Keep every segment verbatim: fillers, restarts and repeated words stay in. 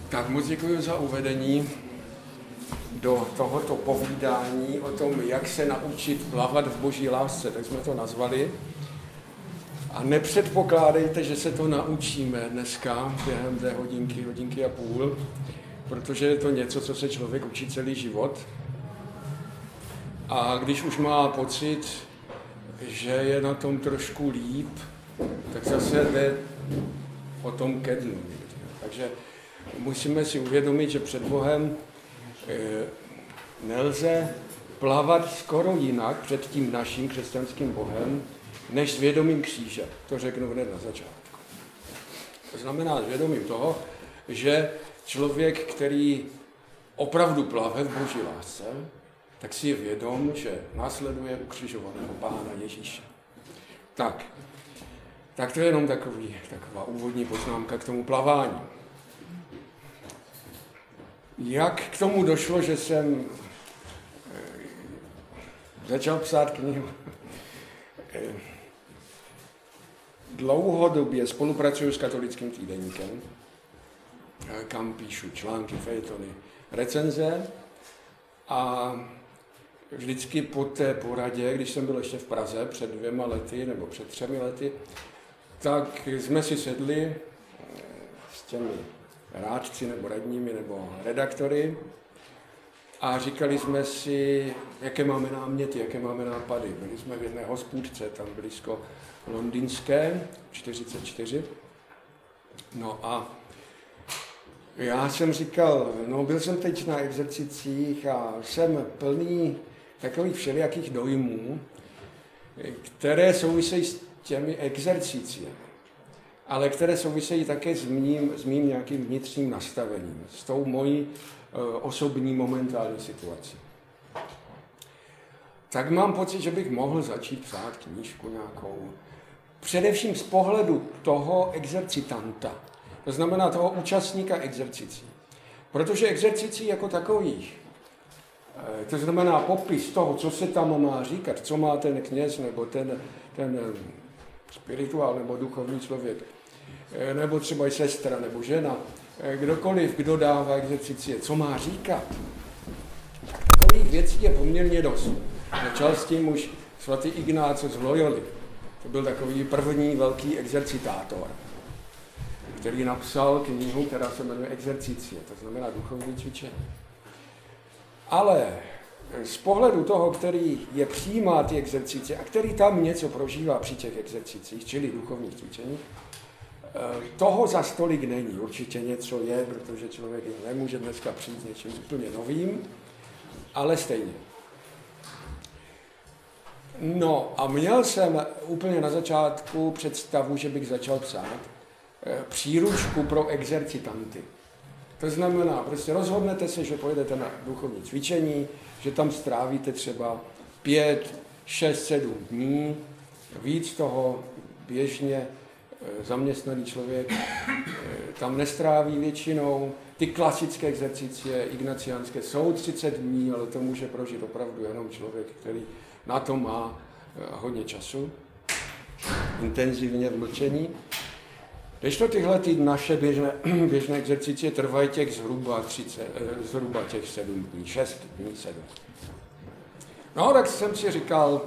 Tak moc děkuji za uvedení do tohoto povídání o tom, jak se naučit plavat v boží lásce, tak jsme to nazvali. A nepředpokládejte, že se to naučíme dneska během té hodinky, hodinky a půl, protože je to něco, co se člověk učí celý život. A když už má pocit, že je na tom trošku líp, tak zase jde o tom ke dnu. Takže musíme si uvědomit, že před Bohem nelze plavat skoro jinak před tím naším křesťanským Bohem, než s vědomím kříže. To řeknu hned na začátku. To znamená s vědomím toho, že člověk, který opravdu plave v boží lásce, tak si je vědom, že následuje ukřižovaného Pána Ježíše. Tak, tak to je jenom takový, taková úvodní poznámka k tomu plavání. Jak k tomu došlo, že jsem začal psát knihu? Dlouhodobě spolupracuju s Katolickým týdeníkem, kam píšu články, fejetony, recenze a vždycky po té poradě, když jsem byl ještě v Praze před dvěma lety nebo před třemi lety, tak jsme si sedli s těmi rádci nebo radními nebo redaktory a říkali jsme si, jaké máme náměty, jaké máme nápady. Byli jsme v jedné hospůdce, tam blízko londýnské, čtyřicet čtyři. No a já jsem říkal, no byl jsem teď na exercicích a jsem plný takových všelijakých dojmů, které souvisejí s těmi exercicemi, ale které souvisejí také s mým, s mým nějakým vnitřním nastavením, s tou mojí uh, osobní momentální situací. Tak mám pocit, že bych mohl začít psát knížku nějakou, především z pohledu toho exercitanta, to znamená toho účastníka exercicí. Protože exercicí jako takových, to znamená popis toho, co se tam má říkat, co má ten kněz nebo ten, ten spirituál nebo duchovní člověk, nebo třeba i sestra nebo žena, kdokoliv, kdo dává exercicie, co má říkat. Takových věcí je poměrně dost. Začal s tím už svatý Ignáce z Loyoli. To byl takový první velký exercitátor, který napsal knihu, která se jmenuje Exercicie, to znamená duchovní cvičení. Ale z pohledu toho, který je přijímá ty exercice a který tam něco prožívá při těch exercicích, čili duchovních cvičení, toho za stolik není. Určitě něco je, protože člověk nemůže dneska přijít s něčím úplně novým, ale stejně. No a měl jsem úplně na začátku představu, že bych začal psát příručku pro exercitanty. To znamená, prostě rozhodnete se, že pojedete na duchovní cvičení, že tam strávíte třeba pět, šest, sedm dní, víc toho běžně zaměstnaný člověk tam nestráví většinou. Ty klasické exercicie ignaciánské jsou třicet dní, ale to může prožít opravdu jenom člověk, který na to má hodně času, intenzivně v mlčení. Když to tyhle ty naše běžné, běžné exercicie trvají těch zhruba, třicet, zhruba těch sedm dní, šest dní, sedm. No, tak jsem si říkal,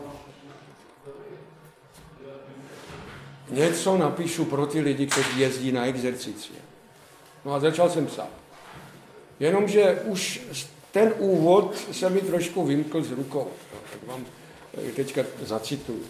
něco napíšu pro ty lidi, kteří jezdí na exercicie. No a začal jsem psát. Jenomže už ten úvod se mi trošku vymkl z rukou. Tak vám teďka zacituju.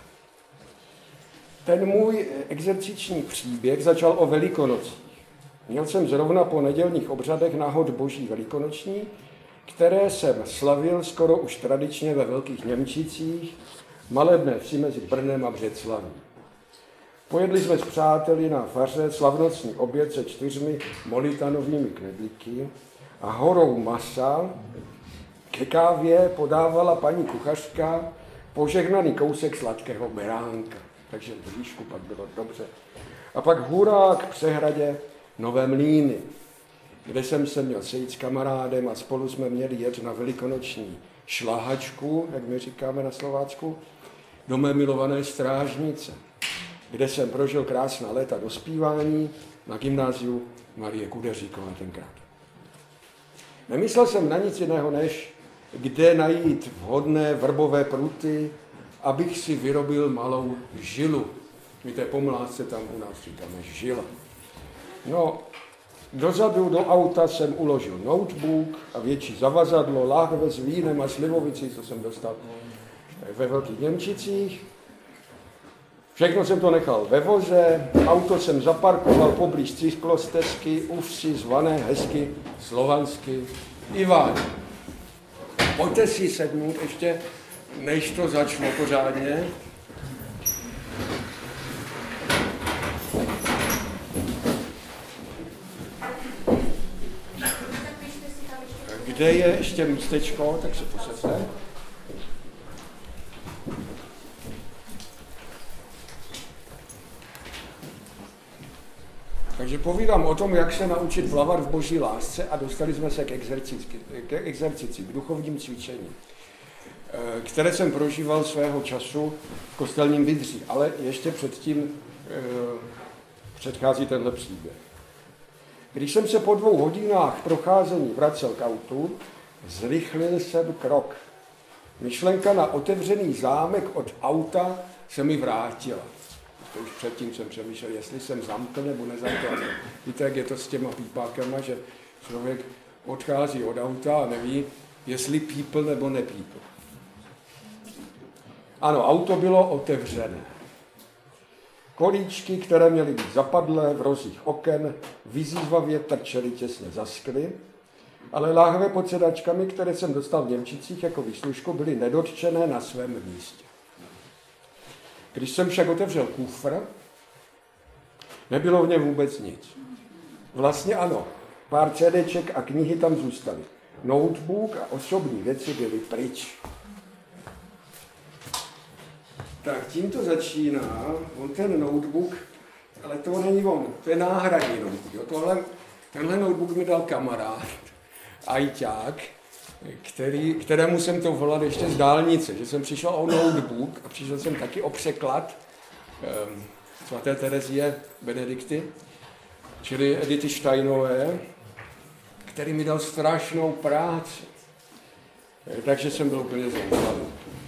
Ten můj exerciční příběh začal o Velikonocích. Měl jsem zrovna po nedělních obřadech náhod boží velikonoční, které jsem slavil skoro už tradičně ve Velkých Němčicích, malebné vsi mezi Brnem a Břeclaví. Pojedli jsme s přáteli na faře slavnostní oběd se čtyřmi molitanovými knedlíky a horou masa ke kávě podávala paní kuchařka požehnaný kousek sladkého beránka. Takže v blížku pak bylo dobře. A pak hurá k přehradě Nové Mlýny, kde jsem se měl sejít s kamarádem a spolu jsme měli jet na velikonoční šlahačku, jak my říkáme na Slovácku, do mé milované Strážnice, kde jsem prožil krásná léta dospívání na gymnáziu Marie Kudeříková tenkrát. Nemyslel jsem na nic jiného, než kde najít vhodné vrbové pruty, abych si vyrobil malou žilu. My té pomlásce tam u nás říkáme žila. No, dozadu do auta jsem uložil notebook a větší zavazadlo, láhve s vínem a slivovicí, co jsem dostal ve Velkých Němčicích. Všechno jsem to nechal ve voze, auto jsem zaparkoval poblíž cyklostezky, u vsi zvané hezky slovansky Iváň. Pojďte si sednout ještě, než to začne pořádně. Kde je ještě místečko, tak se posaďte. Takže povídám o tom, jak se naučit plavat v boží lásce a dostali jsme se k exercici, k, exercici, k duchovním cvičením, které jsem prožíval svého času v kostelním Vydří, ale ještě předtím předchází tenhle příběh. Když jsem se po dvou hodinách procházení vracel k autu, zrychlil jsem krok. Myšlenka na otevřený zámek od auta se mi vrátila. To už předtím jsem přemýšlel, jestli jsem zamkl nebo nezamkl. Víte, jak je to s těma pípákama, že člověk odchází od auta a neví, jestli pípl nebo nepípl. Ano, auto bylo otevřené. Kolíčky, které měly být zapadlé v rozích oken, vyzývavě trčely těsně za skly, ale láhve pod sedačkami, které jsem dostal v Němčicích jako výslužku, byly nedotčené na svém místě. Když jsem však otevřel kufr, nebylo v něm vůbec nic. Vlastně ano, pár CDček a knihy tam zůstaly. Notebook a osobní věci byly pryč. Tak tím to začíná, on ten notebook, ale to není on, to je náhradní notebook. Jo. Tohle, tenhle notebook mi dal kamarád, ajťák, který, kterému jsem to volal ještě z dálnice, že jsem přišel o notebook a přišel jsem taky o překlad um, svaté Terezie Benedikty, čili Edity Steinové, který mi dal strašnou práci. Takže jsem byl úplně zoufalý.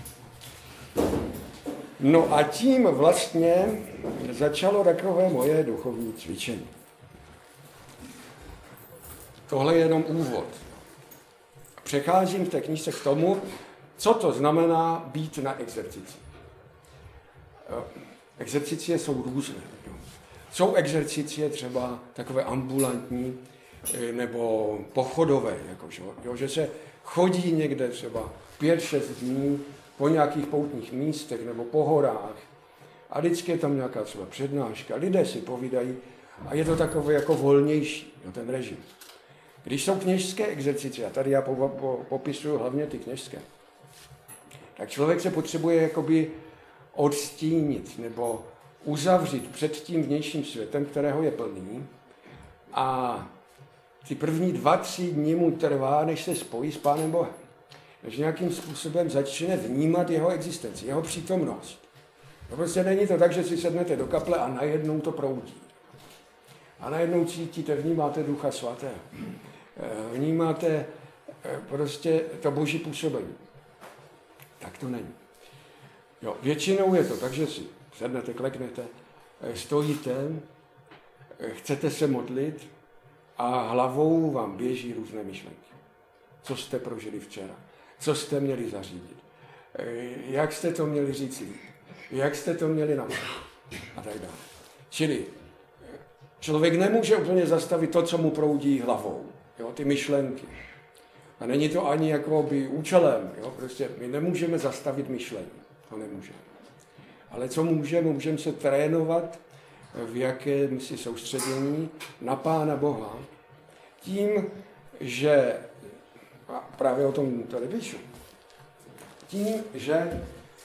No a tím vlastně začalo takové moje duchovní cvičení. Tohle je jenom úvod. Přecházím v té knížce k tomu, co to znamená být na exercici. Exercicie jsou různé. Jsou exercicie třeba takové ambulantní nebo pochodové, jakože, jo, že se chodí někde třeba pět, šest dní po nějakých poutních místech nebo po horách a vždycky je tam nějaká třeba přednáška, lidé si povídají a je to takové jako volnější, jo, ten režim. Když jsou kněžské exercice, a tady já po, po, popisuju hlavně ty kněžské, tak člověk se potřebuje jakoby odstínit nebo uzavřít před tím vnějším světem, kterého je plný, a ty první dva, tři dny mu trvá, než se spojí s Pánem Bohem. Než nějakým způsobem začne vnímat jeho existenci, jeho přítomnost. To prostě není to tak, že si sednete do kaple a najednou to proudí. A najednou cítíte, vnímáte Ducha Svatého. Vnímáte prostě to boží působení. Tak to není. Jo, většinou je to tak, že si sednete, kleknete, stojíte, chcete se modlit a hlavou vám běží různé myšlenky. Co jste prožili včera? Co jste měli zařídit? Jak jste to měli říct líp? Jak jste to měli napsat? A tak dále. Čili člověk nemůže úplně zastavit to, co mu proudí hlavou. Jo, ty myšlenky. A není to ani jakoby účelem. Jo? Prostě my nemůžeme zastavit myšlení. To nemůžeme. Ale co můžeme? Můžeme se trénovat v jakém si soustředění na Pána Boha. Tím, že, a právě o tom tady píšu, tím, že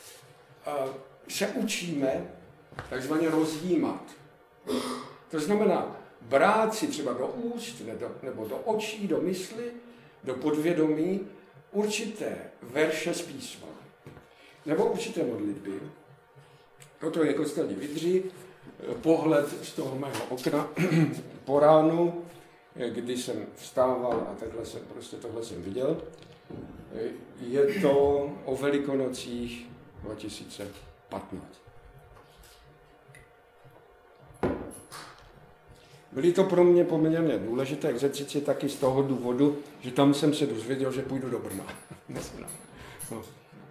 se učíme takzvaně rozjímat. To znamená brát si třeba do úst nebo do očí, do mysli, do podvědomí určité verše z písma nebo určité modlitby. Toto je kostelní Vydří pohled z toho mého okna po ránu, kdy jsem vstával a takhle jsem, prostě tohle jsem viděl. Je to o Velikonocích dva tisíce patnáct. Byly to pro mě poměrně důležité exercice taky z toho důvodu, že tam jsem se dozvěděl, že půjdu do Brna. No.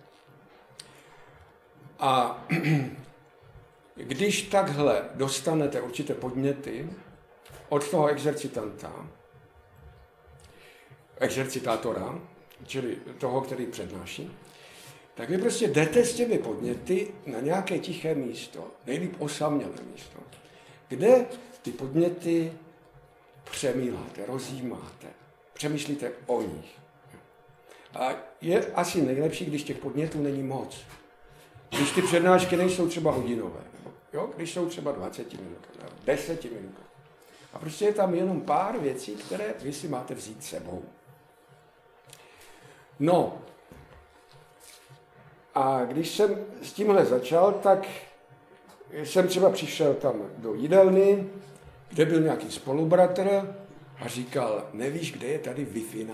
A když takhle dostanete určité podněty od toho exercitanta, exercitátora, čili toho, který přednáší, tak vy prostě jdete s těmi podněty na nějaké tiché místo, nejlíp osamělé místo, kde ty podněty přemýláte, rozjímáte, přemýšlíte o nich. A je asi nejlepší, když těch podnětů není moc. Když ty přednášky nejsou třeba hodinové, jo? Když jsou třeba dvacet minut, deset minut. A prostě je tam jenom pár věcí, které vy si máte vzít sebou. No, a když jsem s tímhle začal, tak jsem třeba přišel tam do jídelny, kde byl nějaký spolubratr a říkal, nevíš, kde je tady Wi-Fi?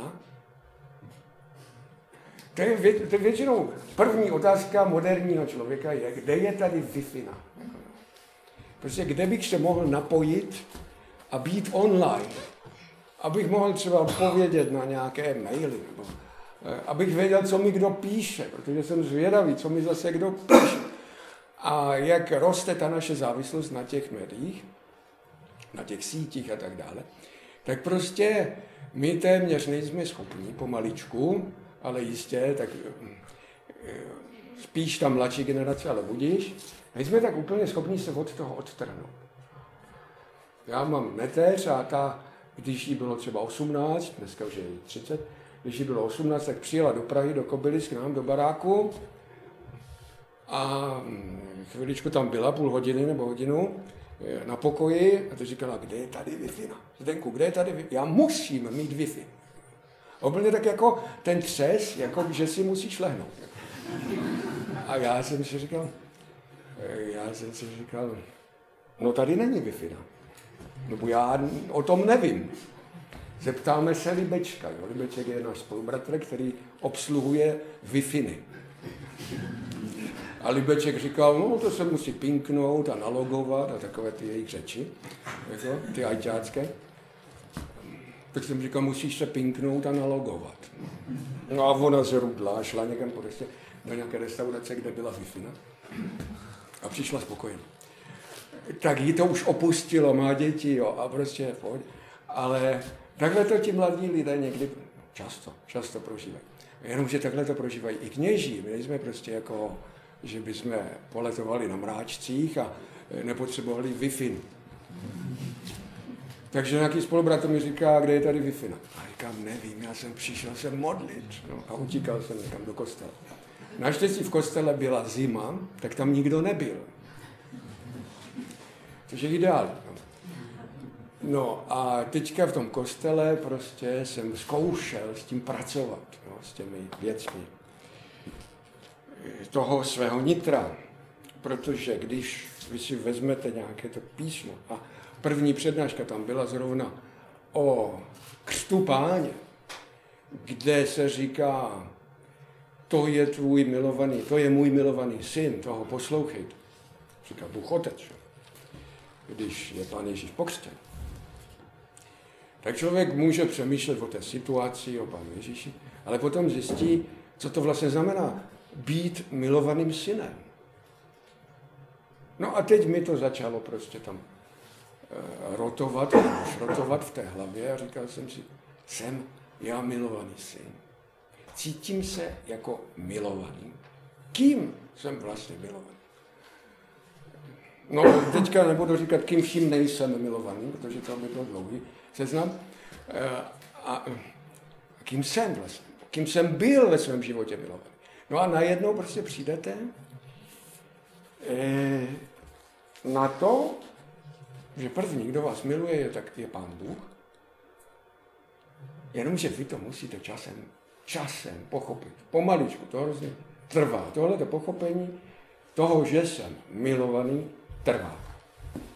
To je, vě, to je většinou první otázka moderního člověka je, kde je tady Wi-Fi? Prostě kde bych se mohl napojit a být online, abych mohl třeba odpovědět na nějaké maily, nebo abych věděl, co mi kdo píše, protože jsem zvědavý, co mi zase kdo píše. A jak roste ta naše závislost na těch médiích, na těch sítích a tak dále, tak prostě my téměř nejsme schopni pomaličku, ale jistě, tak spíš ta mladší generace, ale budíš, nejsme tak úplně schopni se od toho odtrhnout. Já mám neteř a ta, když jí bylo třeba osmnáct, dneska už je třicet, když jí bylo osmnáct, tak přijela do Prahy, do Kobylis k nám, do baráku a chviličku tam byla, půl hodiny nebo hodinu, na pokoji a to říkala, kde je tady Wi-Fi? Zdenku, kde je tady Wi-Fi? Já musím mít Wi-Fi. A úplně tak jako ten třes, jako že si musíš lehnout. A já jsem si říkal, já jsem si říkal, no tady není Wi-Fi. No já o tom nevím. Zeptáme se Libečka. Jo? Libeček je náš spolubratr, který obsluhuje Wi-Fi. A Libeček říkal, no to se musí pinknout a nalogovat a takové ty jejich řeči, jako, ty ajťácké. Tak jsem říkal, musíš se pinknout a nalogovat. No a ona se rudla, šla někam prostě do nějaké restaurace, kde byla Wi-Fi. A přišla spokojeně. Tak jí to už opustilo, má děti, jo, a prostě pojď. Ale takhle to ti mladí lidé někdy často, často prožívají. Jenomže takhle to prožívají i kněží. My nejsme prostě jako, že bychom poletovali na mráčcích a nepotřebovali Wi-Fi. Takže nějaký spolubratr mi říká, kde je tady Wi-Fi. A říkám, nevím, já jsem přišel se modlit. No, a utíkal jsem někam do kostela. Naštěstí v kostele byla zima, tak tam nikdo nebyl. Což je ideální. No a teďka v tom kostele prostě jsem zkoušel s tím pracovat, no, s těmi věcmi toho svého nitra. Protože když vy si vezmete nějaké to písmo a první přednáška tam byla zrovna o křtu Páně, kde se říká, to je tvůj milovaný, to je můj milovaný syn, toho poslouchejte. Říká Bůh Otec, když je Pán Ježíš pokřtěn. Tak člověk může přemýšlet o té situaci, o Pánu Ježíši, ale potom zjistí, co to vlastně znamená být milovaným synem. No a teď mi to začalo prostě tam e, rotovat, rotovat v té hlavě a říkal jsem si, jsem já milovaný syn. Cítím se jako milovaný. Kým jsem vlastně milovaný? No teďka nebudu říkat, kým vším nejsem milovaný, protože to by byl dlouhý seznam. E, a kým jsem vlastně? Kým jsem byl ve svém životě milovaný? No a najednou prostě přijdete e, na to, že první, kdo vás miluje, je, tak je Pán Bůh. Jenomže vy to musíte časem, časem pochopit. Pomaličku, to hrozně trvá. Tohle to pochopení toho, že jsem milovaný, trvá.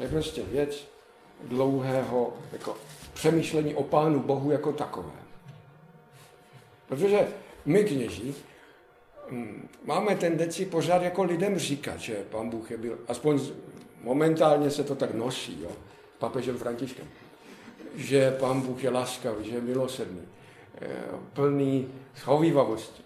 je prostě věc dlouhého jako přemýšlení o Pánu Bohu jako takové. Protože my kněží máme tendenci pořád jako lidem říkat, že Pán Bůh je byl, aspoň momentálně se to tak nosí, jo, papežem Františkem, že Pán Bůh je laskavý, že je milosrdný, plný schovívavosti.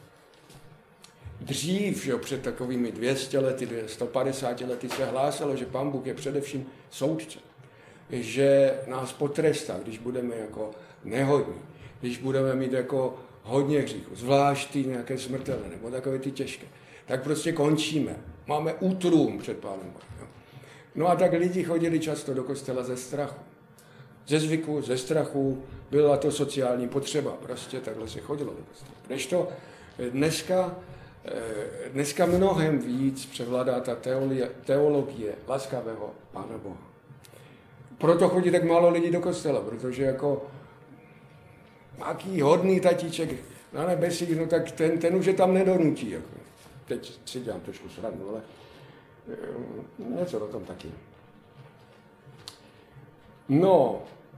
Dřív, že před takovými dvě stě lety, sto padesáti lety se hlásalo, že Pán Bůh je především soudce, že nás potrestá, když budeme jako nehodní, když budeme mít jako hodně hříchů, zvlášť ty nějaké smrtelné, nebo takové ty těžké, tak prostě končíme. Máme útrům před Pánem Bohem. No a tak lidi chodili často do kostela ze strachu. Ze zvyku, ze strachu, byla to sociální potřeba, prostě takhle se chodilo do kostela. Kdežto dneska, dneska mnohem víc převládá ta teologie, teologie laskavého Pána Boha. Proto chodí tak málo lidí do kostela, protože jako nějaký hodný tatíček na nebesích, no tak ten, ten už je tam nedonutí. Jako. Teď si dělám trošku srandu, ale něco o tom taky. No,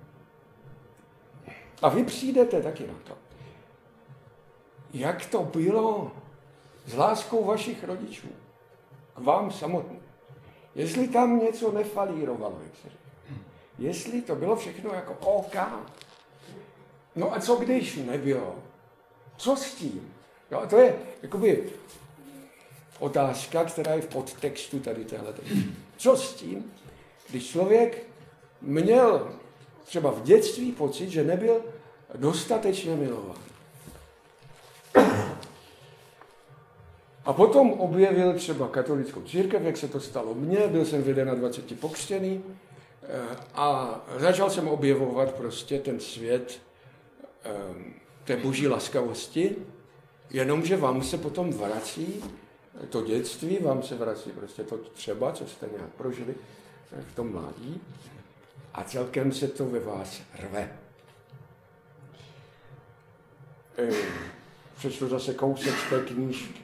a vy přijdete taky na to, jak to bylo s láskou vašich rodičů k vám samotným. Jestli tam něco nefalírovalo, jak se říká. Jestli to bylo všechno jako OK. No a co když nebylo? Co s tím? Jo, to je jakoby otázka, která je v podtextu tady téhle. Co s tím, když člověk měl třeba v dětství pocit, že nebyl dostatečně milován. A potom objevil třeba katolickou církev, jak se to stalo mně, byl jsem v dvaceti jedné pokřtěný a začal jsem objevovat prostě ten svět té boží laskavosti, jenomže vám se potom vrací to dětství, vám se vrací prostě to třeba, co jste nějak prožili v tom mládí a celkem se to ve vás rve. Přečtu zase kousek z té knížky.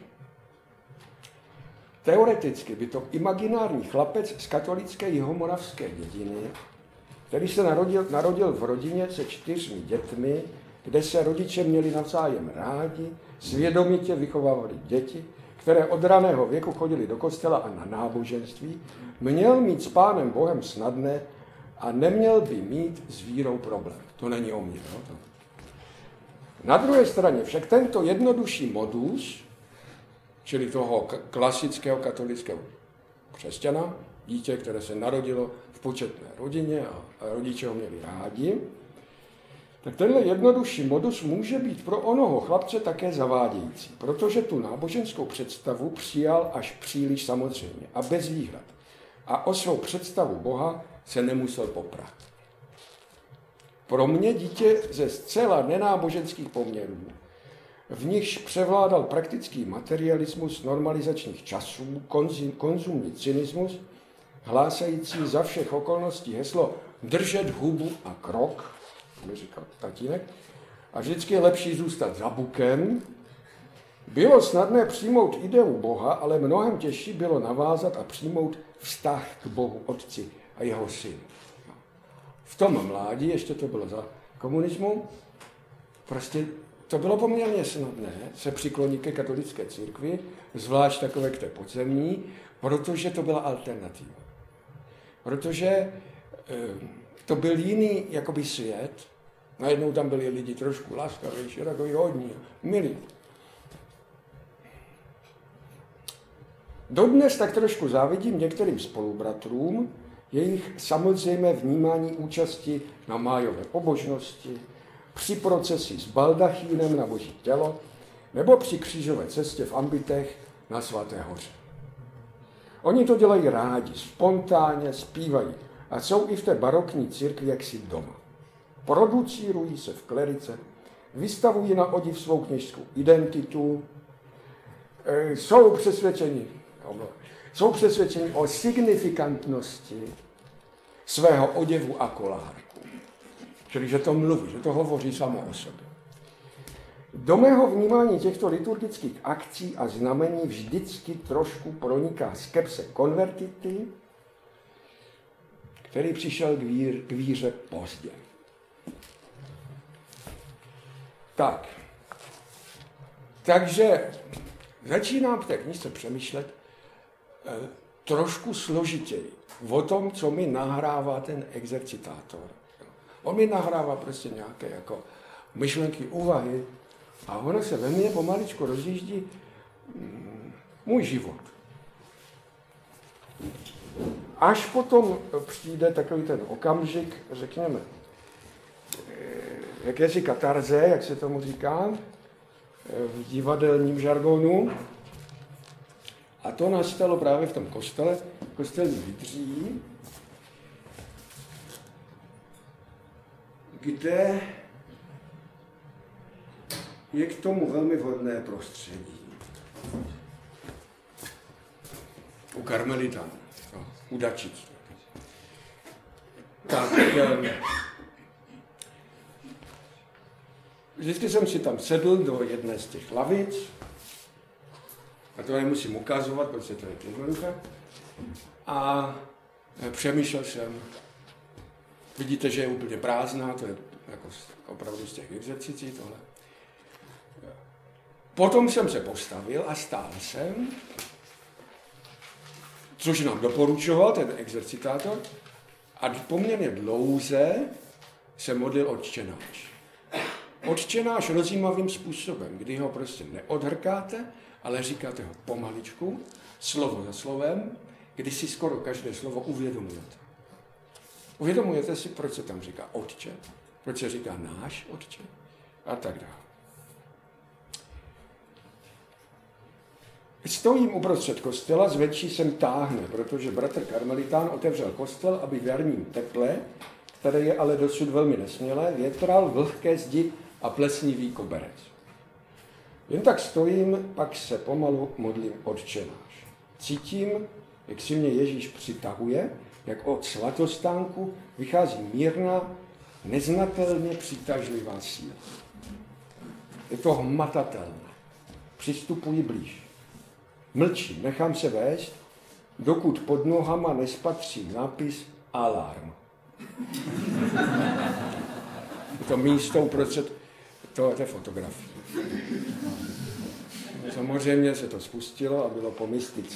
Teoreticky by to imaginární chlapec z katolické jihomoravské dědiny, který se narodil, narodil v rodině se čtyřmi dětmi, kde se rodiče měli navzájem rádi, svědomitě vychovávali děti, které od raného věku chodili do kostela a na náboženství, měl mít s Pánem Bohem snadné a neměl by mít s vírou problém. To není o mně. No? To. Na druhé straně však tento jednodušší modus, čili toho klasického katolického křesťana, dítě, které se narodilo v početné rodině a rodiče ho měli rádi, tak tenhle jednodušší modus může být pro onoho chlapce také zavádějící, protože tu náboženskou představu přijal až příliš samozřejmě a bez výhrad. A o svou představu Boha se nemusel poprat. Pro mě dítě ze zcela nenáboženských poměrů, v nichž převládal praktický materialismus normalizačních časů, konzumní cynismus, hlásající za všech okolností heslo držet hubu a krok, mi říkal tatínek, a vždycky je lepší zůstat za bukem, bylo snadné přijmout ideu Boha, ale mnohem těžší bylo navázat a přijmout vztah k Bohu Otci a jeho synu. V tom mládí, ještě to bylo za komunismu, prostě to bylo poměrně snadné se přiklonit ke katolické církvi, zvlášť takové k té podzemní, protože to byla alternativa. Protože e, to byl jiný jakoby svět, najednou tam byli lidi trošku laskavější, takový hodní, milí. Dodnes tak trošku závidím některým spolubratrům jejich samozřejmé vnímání účasti na májové pobožnosti, při procesi s baldachínem na boží tělo nebo při křížové cestě v ambitech na Svaté hoře. Oni to dělají rádi, spontánně zpívají a jsou i v té barokní církvi jaksi doma. Producírují se v klerice, vystavují na odiv svou kněžskou identitu, jsou přesvědčeni, jsou přesvědčeni o signifikantnosti svého oděvu a kolárku. Čili, že to mluví, že to hovoří samo o sobě. Do mého vnímání těchto liturgických akcí a znamení vždycky trošku proniká skepse konvertity, který přišel k, vír, k víře pozdě. Tak. Takže začínám v té knižce přemýšlet eh, trošku složitěji o tom, co mi nahrává ten exercitátor. On mi nahrává prostě nějaké jako myšlenky, úvahy a ono se ve mně pomaličku rozjíždí mm, můj život. Až potom přijde takový ten okamžik, řekněme, jakési katarze, jak se tomu říká, v divadelním žargonu. A to nastalo právě v tom kostele, kostelní Vydří, kde je k tomu velmi vhodné prostředí. U karmelitánů, no, u dačic. Tak, vždycky jsem si tam sedl do jedné z těch lavic, a to nemusím ukazovat, protože to je jednoduché, a přemýšlel jsem, vidíte, že je úplně prázdná, to je jako opravdu z těch exercicí tohle. Potom jsem se postavil a stál jsem, což nám doporučoval ten exercitátor, a poměrně dlouze se modlil Otče náš. Otče náš rozjímavým způsobem, kdy ho prostě neodhrkáte, ale říkáte ho pomaličku, slovo za slovem, kdy si skoro každé slovo uvědomujete. Uvědomujete si, proč se tam říká Otče, proč se říká náš Otče a tak dále. Stojím uprostřed kostela, zvenčí sem táhne, protože bratr karmelitán otevřel kostel, aby v jarním teple, které je ale dosud velmi nesmělé, větral vlhké zdi a plesnivý koberec. Jen tak stojím, pak se pomalu modlím Otče náš. Cítím, jak si mě Ježíš přitahuje, jak od svatostánku vychází mírná, neznatelně přitažlivá síla. Je to hmatatelné. Přistupuji blíž. Mlčím, nechám se vést, dokud pod nohama nespatří nápis Alarm. Je to místo uprostřed tohoto fotografie. Samozřejmě se to spustilo a bylo po mystice.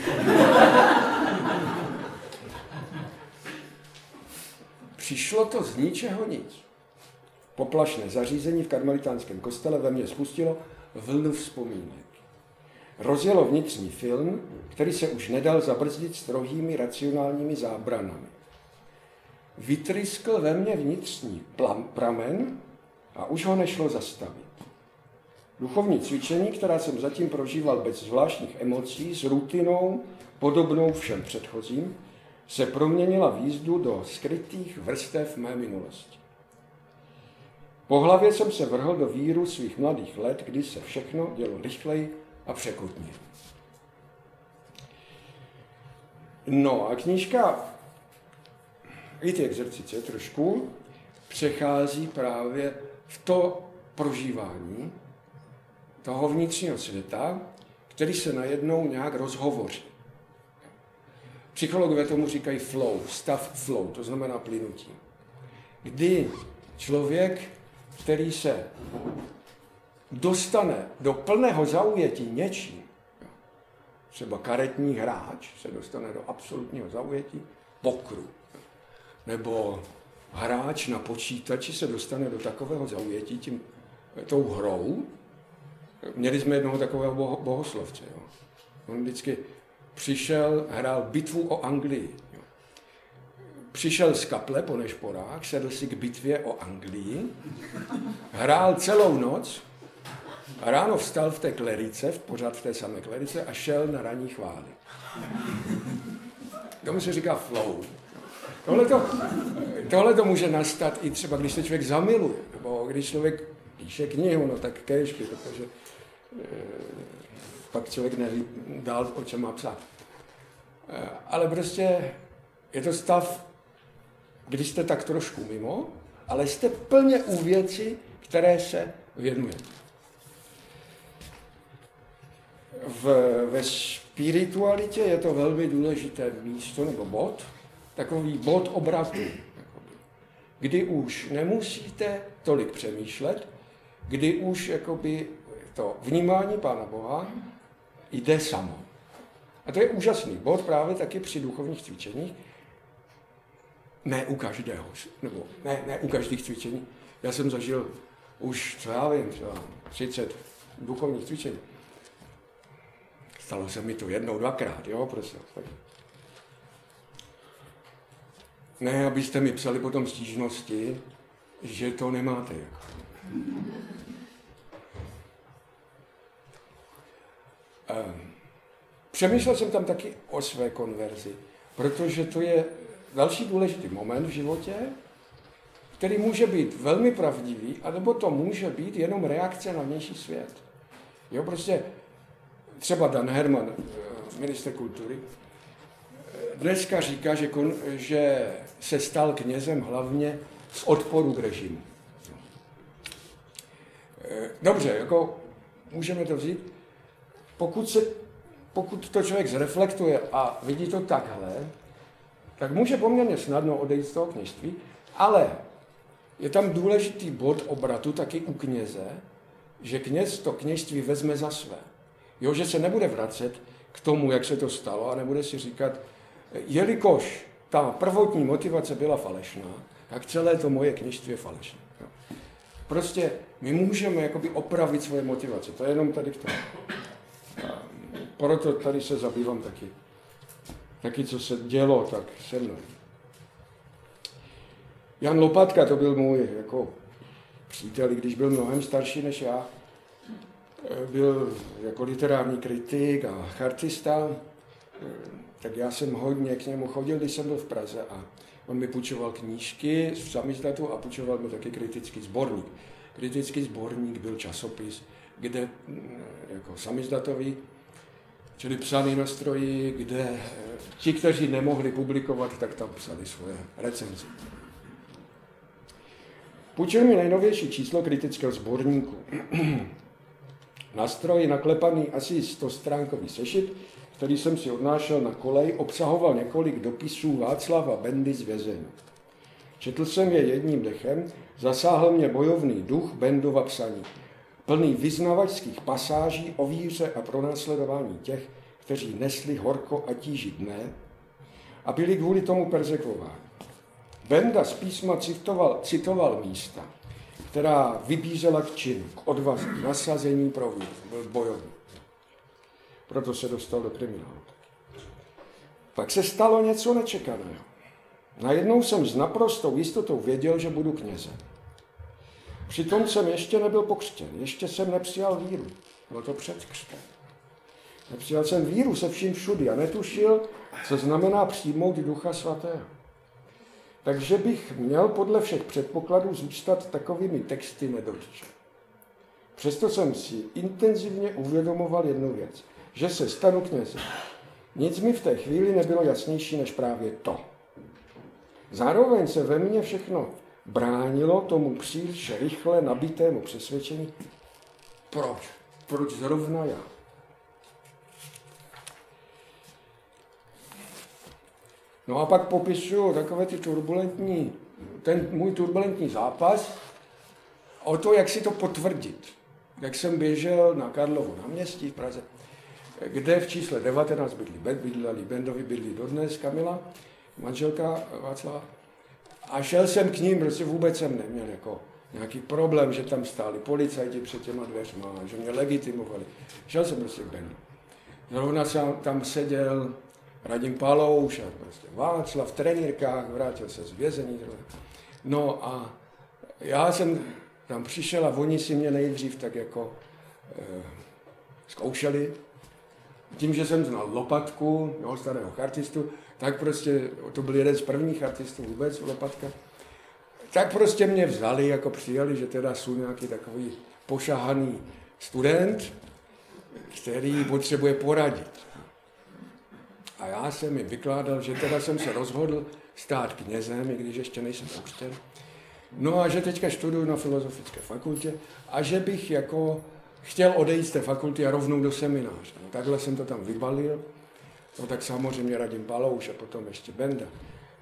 Přišlo to z ničeho nic. Poplašné zařízení v karmelitánském kostele ve mně spustilo vlnu vzpomínek. Rozjelo vnitřní film, který se už nedal zabrzdit strohými racionálními zábranami. Vytryskl ve mně vnitřní plam, pramen a už ho nešlo zastavit. Duchovní cvičení, která jsem zatím prožíval bez zvláštních emocí, s rutinou, podobnou všem předchozím, se proměnila v jízdu do skrytých vrstev mé minulosti. Po hlavě jsem se vrhl do víru svých mladých let, kdy se všechno dělo rychleji a překotně. No a knížka i ty exercice trošku přechází právě v to prožívání toho vnitřního světa, který se najednou nějak rozhovoří. Psychologové tomu říkají flow, stav flow, to znamená plynutí. Kdy člověk, který se dostane do plného zaujetí něčím, třeba karetní hráč se dostane do absolutního zaujetí pokru, nebo hráč na počítači se dostane do takového zaujetí tím, tou hrou. Měli jsme jednoho takového boho, bohoslovce. Jo. On vždycky přišel, hrál bitvu o Anglii. Jo. Přišel z kaple po nešporách, sedl si k bitvě o Anglii, hrál celou noc a ráno vstal v té klerice, v pořád v té samé klerice a šel na ranní chvály. Tomu se říká flow. Tohle to může nastat i třeba, když se člověk zamiluje, nebo když člověk píše knihu, no tak kéžky, protože e, pak člověk neví dál, o čem má psát. E, ale prostě je to stav, kdy jste tak trošku mimo, ale jste plně u věci, které se věnujete. V, ve spiritualitě je to velmi důležité místo nebo bod, takový bod obratu, kdy už nemusíte tolik přemýšlet, kdy už jakoby to vnímání Pána Boha jde samo. A to je úžasný bod právě taky při duchovních cvičeních. Ne u každého, nebo ne, ne u každých cvičení. Já jsem zažil už, co já vím, třeba třicet duchovních cvičení. Stalo se mi to jednou, dvakrát, jo, prostě. Ne, abyste mi psali potom stížnosti, že to nemáte jako. Přemýšlel jsem tam taky o své konverzi, protože to je další důležitý moment v životě, který může být velmi pravdivý, anebo to může být jenom reakce na vnější svět. Jo, prostě třeba Dan Herman, ministr kultury, dneska říká, že, kon, že se stal knězem hlavně z odporu k režimu. Dobře, jako můžeme to vzít. Pokud, se, pokud to člověk zreflektuje a vidí to takhle, tak může poměrně snadno odejít z toho kněžství, ale je tam důležitý bod obratu taky u kněze, že kněz to kněžství vezme za své. Jo, že se nebude vracet k tomu, jak se to stalo, a nebude si říkat, jelikož ta prvotní motivace byla falešná, tak celé to moje kněžství je falešné. Jo. Prostě my můžeme jakoby opravit svoje motivace. To je jenom tady k tomu. A proto tady se zabývám taky. Taky, co se dělo, tak se mnou. Jan Lopatka, to byl můj jako přítel, když byl mnohem starší než já. Byl jako literární kritik a chartista, tak já jsem hodně k němu chodil, když jsem byl v Praze, a on mi půjčoval knížky z samizdatu a půjčoval mi taky kritický sborník. Kritický sborník byl časopis, kde jako samizdatový, čili psaný na stroji, kde ti, kteří nemohli publikovat, tak tam psali svoje recenze. Půjčil mi nejnovější číslo kritického sborníku. Na stroji naklepaný asi stostránkový sešit, který jsem si odnášel na kolej, obsahoval několik dopisů Václava Bendy z vězení. Četl jsem je jedním dechem, zasáhl mě bojovný duch Bendova psaní, plný vyznavačských pasáží o víře a pronásledování těch, kteří nesli horko a tíži dne a byli kvůli tomu perzekvováni. Benda z písma citoval, citoval místa, která vybízela k činu, k odvaze, k nasazení pro víru, byl bojovný. Proto se dostal do kriminálu. Pak se stalo něco nečekaného. Najednou jsem s naprostou jistotou věděl, že budu knězem. Přitom jsem ještě nebyl pokřtěn, ještě jsem nepřijal víru. Bylo to před křtem. Nepřijal jsem víru se vším všudy a netušil, co znamená přijmout Ducha Svatého. Takže bych měl podle všech předpokladů zůstat takovými texty nedotčen. Přesto jsem si intenzivně uvědomoval jednu věc, že se stanu knězem. Nic mi v té chvíli nebylo jasnější než právě to. Zároveň se ve mně všechno bránilo tomu příliš rychle nabitému přesvědčení. Proč? Proč zrovna já? No a pak popisuju takové ty turbulentní, ten můj turbulentní zápas o to, jak si to potvrdit. Jak jsem běžel na Karlovo náměstí v Praze, kde v čísle devatenáct bydlí, bydleli Bendovi, bydlí dodnes Kamila, manželka Václava. A šel jsem k ním, protože vůbec jsem neměl jako nějaký problém, že tam stáli policajti před těma dveřma, že mě legitimovali. Šel jsem prostě k Bendu. Zrovna tam seděl Radim Palouš a prostě Václav v trenýrkách, vrátil se z vězení. No a já jsem tam přišel a oni si mě nejdřív tak jako e, zkoušeli. Tím, že jsem znal Lopatku, jo, starého chartistu, tak prostě, to byl jeden z prvních chartistů vůbec, Lopatka, tak prostě mě vzali, jako přijali, že teda jsou nějaký takový pošahaný student, který potřebuje poradit. A já jsem jim vykládal, že teda jsem se rozhodl stát knězem, i když ještě nejsem pokřtěn. No a že teďka študuju na filozofické fakultě a že bych jako chtěl odejít z té fakulty a rovnou do semináře. No, takhle jsem to tam vybalil. No tak samozřejmě Radim Palouš a potom ještě Benda.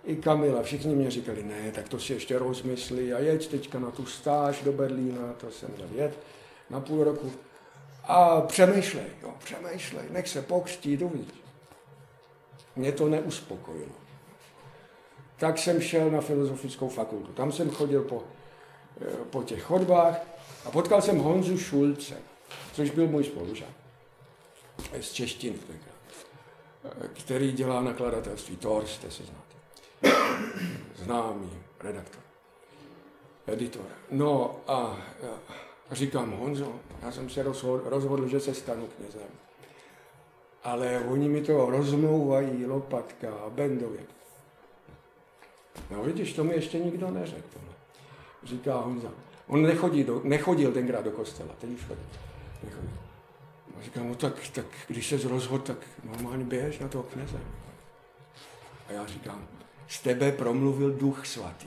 i Kamila, všichni mě říkali, ne, tak to si ještě rozmyslí a jeď teďka na tu stáž do Berlína, to jsem měl jet na půl roku. A přemýšlej, jo, přemýšlej, nech se pokřtít, uvidíš. Mě to neuspokojilo. Tak jsem šel na filozofickou fakultu. Tam jsem chodil po, po těch chodbách a potkal jsem Honzu Šulce, což byl můj spolužák z češtiny, který dělá nakladatelství Tors, to se znáte. Známý redaktor, editor. No a, a říkám, Honzo, já jsem se rozhodl, rozhodl, že se stanu knězem. Ale oni mi to rozmlouvají, Lopatka a Bendověk. No vidíš, to mi ještě nikdo neřekl. Říká Honza. On nechodí do, nechodil tenkrát do kostela, teď už chodí. Nechodí. A říkám, no tak, tak když se rozhodl, tak normálně běž na toho kněze. A já říkám, z tebe promluvil Duch Svatý.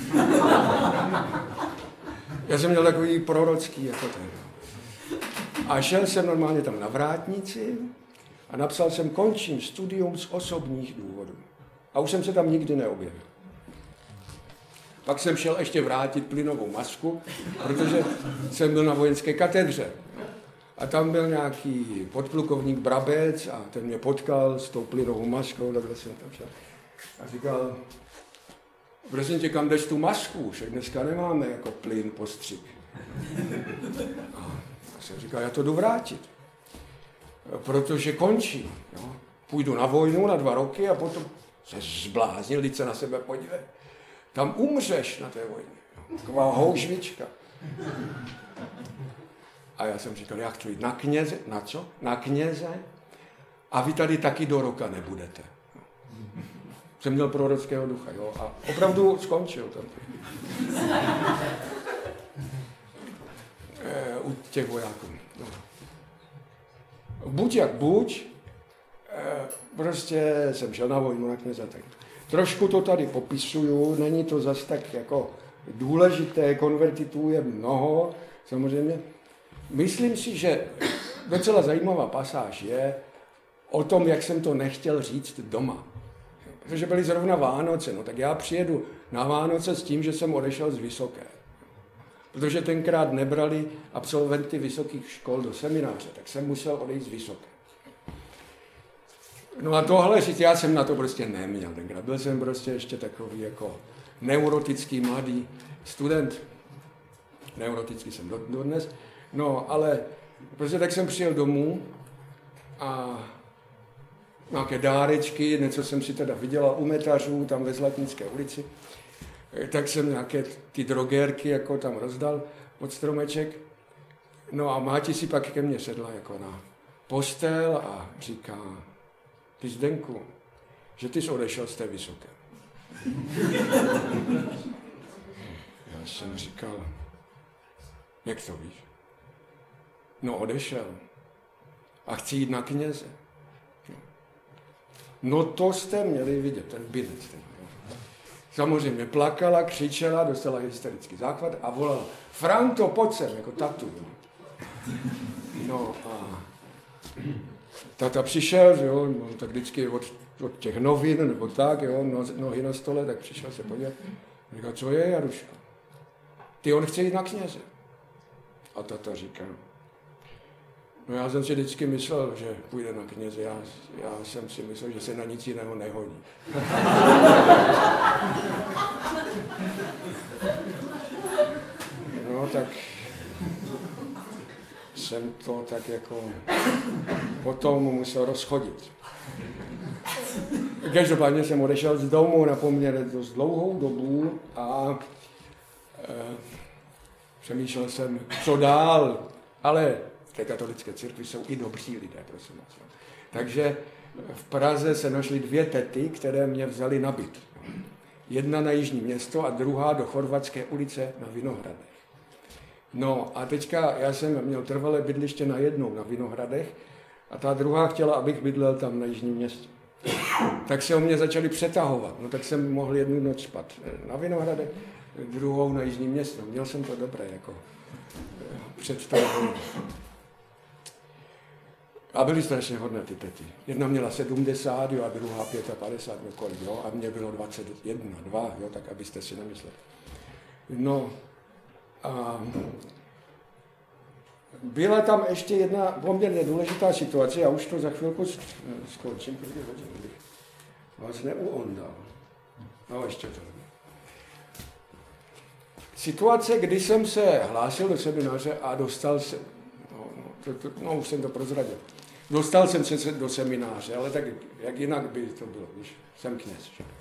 Já jsem měl takový prorocký jako ten. A šel jsem normálně tam na vrátnici a napsal jsem, končím studium z osobních důvodů. A už jsem se tam nikdy neobjevil. Pak jsem šel ještě vrátit plynovou masku, protože jsem byl na vojenské katedře. A tam byl nějaký podplukovník Brabec a ten mě potkal s tou plynovou maskou, takhle jsem tam šel. A říkal, prosím tě, kam jdeš tu masku? Však dneska nemáme jako plyn postřik. A jsem říkal, já to jdu vrátit, protože končí. Jo. Půjdu na vojnu na dva roky a potom se zbláznil, teď se na sebe podívej. Tam umřeš na té vojně. Taková houžvička. A já jsem říkal, já chci jít na kněze. Na co? Na kněze. A vy tady taky do roka nebudete. Jsem měl prorockého ducha, jo. A opravdu skončil tam. E, u těch vojáků. No. Buď jak buď, e, prostě jsem šel na vojnu na kněze. Tak. Trošku to tady popisuju, není to zas tak jako důležité, konvertitů je mnoho, samozřejmě. Myslím si, že docela zajímavá pasáž je o tom, jak jsem to nechtěl říct doma. Protože byly zrovna Vánoce, no tak já přijedu na Vánoce s tím, že jsem odešel z vysoké. Protože tenkrát nebrali absolventy vysokých škol do semináře, tak jsem musel odejít z vysoké. No a tohle říct, já jsem na to prostě neměl tenkrát. Byl jsem prostě ještě takový jako neurotický mladý student. Neurotický jsem dodnes. No, ale prostě tak jsem přijel domů a nějaké dárečky, něco jsem si teda vydělal u metařů, tam ve Zlatnické ulici. Tak jsem nějaké ty drogérky jako tam rozdal od stromeček. No a máti si pak ke mně sedla jako na postel a říká, ty Zdenku, že ty jsi odešel z té vysoké. Já jsem říkal, jak to víš? No odešel a chci jít na kněze. No to jste měli vidět, ten binec. Ten, samozřejmě plakala, křičela, dostala hysterický záchvat a volala, Franto, pojď sem, jako tatu. No a tata přišel, že jo, no, tak vždycky od, od těch novin, nebo tak, jo, no, nohy na stole, tak přišel se podívat. Říkal, co je, Jaruško? Ty, on chce jít na kněze. A tata říká, no já jsem si vždycky myslel, že půjde na kněze, já, já jsem si myslel, že se na nic jiného nehodí. No tak jsem to tak jako potom musel rozchodit. Každopádně jsem odešel z domu na poměrně dost dlouhou dobu a e, přemýšlel jsem, co dál, ale v té katolické církvi jsou i dobří lidé, prosím vás. Takže v Praze se našly dvě tety, které mě vzali na byt. Jedna na Jižní Město a druhá do Chorvatské ulice na Vinohradech. No a teďka já jsem měl trvalé bydliště na jednou na Vinohradech a ta druhá chtěla, abych bydlel tam na Jižním Městě. Tak se o mě začali přetahovat, no tak jsem mohl jednu noc spat na Vinohradech, druhou na Jižním Městě. Měl jsem to dobré jako představu. A byly strašně hodné ty tety. Jedna měla sedmdesát, jo, a druhá padesát pět, několik, jo, a mě bylo dvacet jedna, dva, jo, tak abyste si nemysleli. No, a byla tam ještě jedna poměrně důležitá situace, já už to za chvilku skončím, protože hodin bych vás neuondal. No, ještě to. Situace, kdy jsem se hlásil do semináře a dostal se, no, no, to, to, no už jsem to prozradil, dostal jsem se do semináře, ale tak jak jinak by to bylo, když jsem kněz. Že?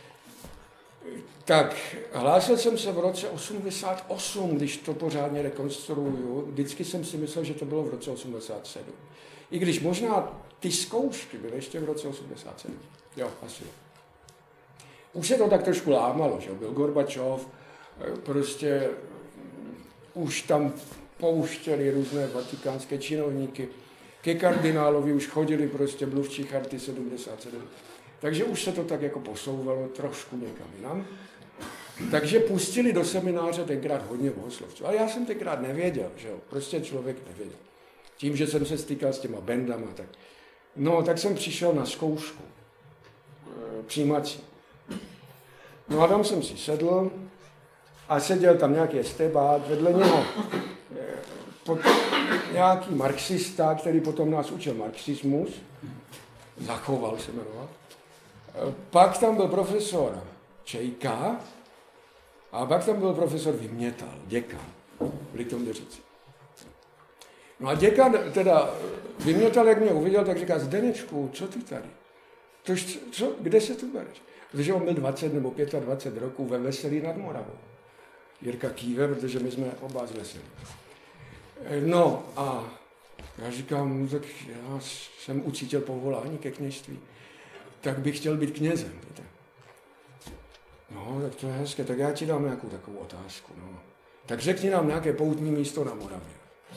Tak hlásil jsem se v roce osmdesát osm, když to pořádně rekonstruuju. Vždycky jsem si myslel, že to bylo v roce osmdesát sedm. I když možná ty zkoušky byly ještě v roce osmdesát sedm. Jo, asi. Už se to tak trošku lámalo, že byl Gorbačov, prostě už tam pouštěli různé vatikánské činovníky. Ke kardinálovi už chodili prostě mluvčí charty sedmdesát sedm. Takže už se to tak jako posouvalo trošku někam jinam. Takže pustili do semináře tenkrát hodně bohoslovců. Ale já jsem tenkrát nevěděl, že jo, prostě člověk nevěděl. Tím, že jsem se stýkal s těma bandama, tak... No, tak jsem přišel na zkoušku. E, přijímací. No a tam jsem si sedl a seděl tam nějaký estebák, vedle něho e, potom nějaký marxista, který potom nás učil marxismus. Zachoval se jmenoval. Pak tam byl profesor Čejka a pak tam byl profesor Vymětal, děkan, v Litoměřici. No a děkan teda Vymětal, jak mě uviděl, tak říká, Zdenečku, co ty tady? Tož, co, kde se tu bereš? Protože on byl dvacet nebo dvacet pět roků ve Veselí nad Moravou. Jirka kýve, protože my jsme oba z Veselí. No a já říkám, no tak já jsem ucítil povolání ke kněžství, tak bych chtěl být knězem. Víte? No, tak to je hezké, tak já ti dám nějakou takovou otázku. No. Tak řekni nám nějaké poutní místo na Moravě.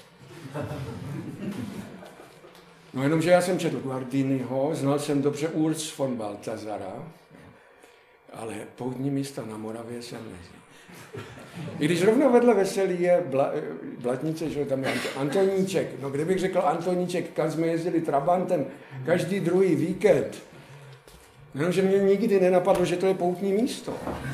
No jenomže já jsem četl Guardiniho, znal jsem dobře Urs von Balthasara, ale poutní místa na Moravě jsem neznal. I když rovno vedle Veselí je Bla, Blatnice, že tam je Antoníček. No kdybych řekl Antoníček, kam jsme jezdili trabantem každý druhý víkend, jenomže mě nikdy nenapadlo, že to je poutní místo.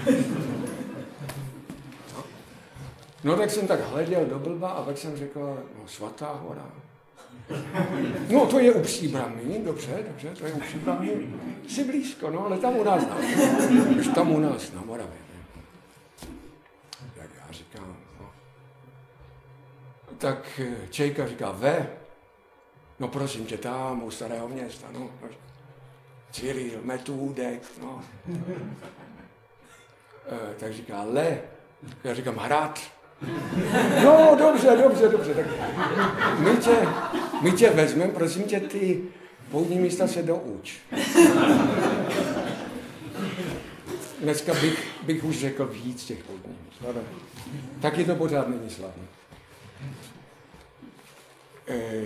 No tak jsem tak hleděl do blba a tak jsem řekl, no Svatá hora. No to je u Příbramy, dobře, dobře, to je u Příbramy. Jsi blízko, no ale tam u nás na Už tam u nás na Moravě. Jak já říkám, no. Tak Čejka říká, ve, no prosím tě, tam u Starého Města, no. Cyril, Metůdek, no. E, tak říká, le, já říkám, hrad. No, dobře, dobře, dobře, tak my tě, my tě vezmeme, prosím tě, ty poutní místa se douč. Dneska bych, bych už řekl víc těch poutních míst, ale taky to pořád není slavné. E,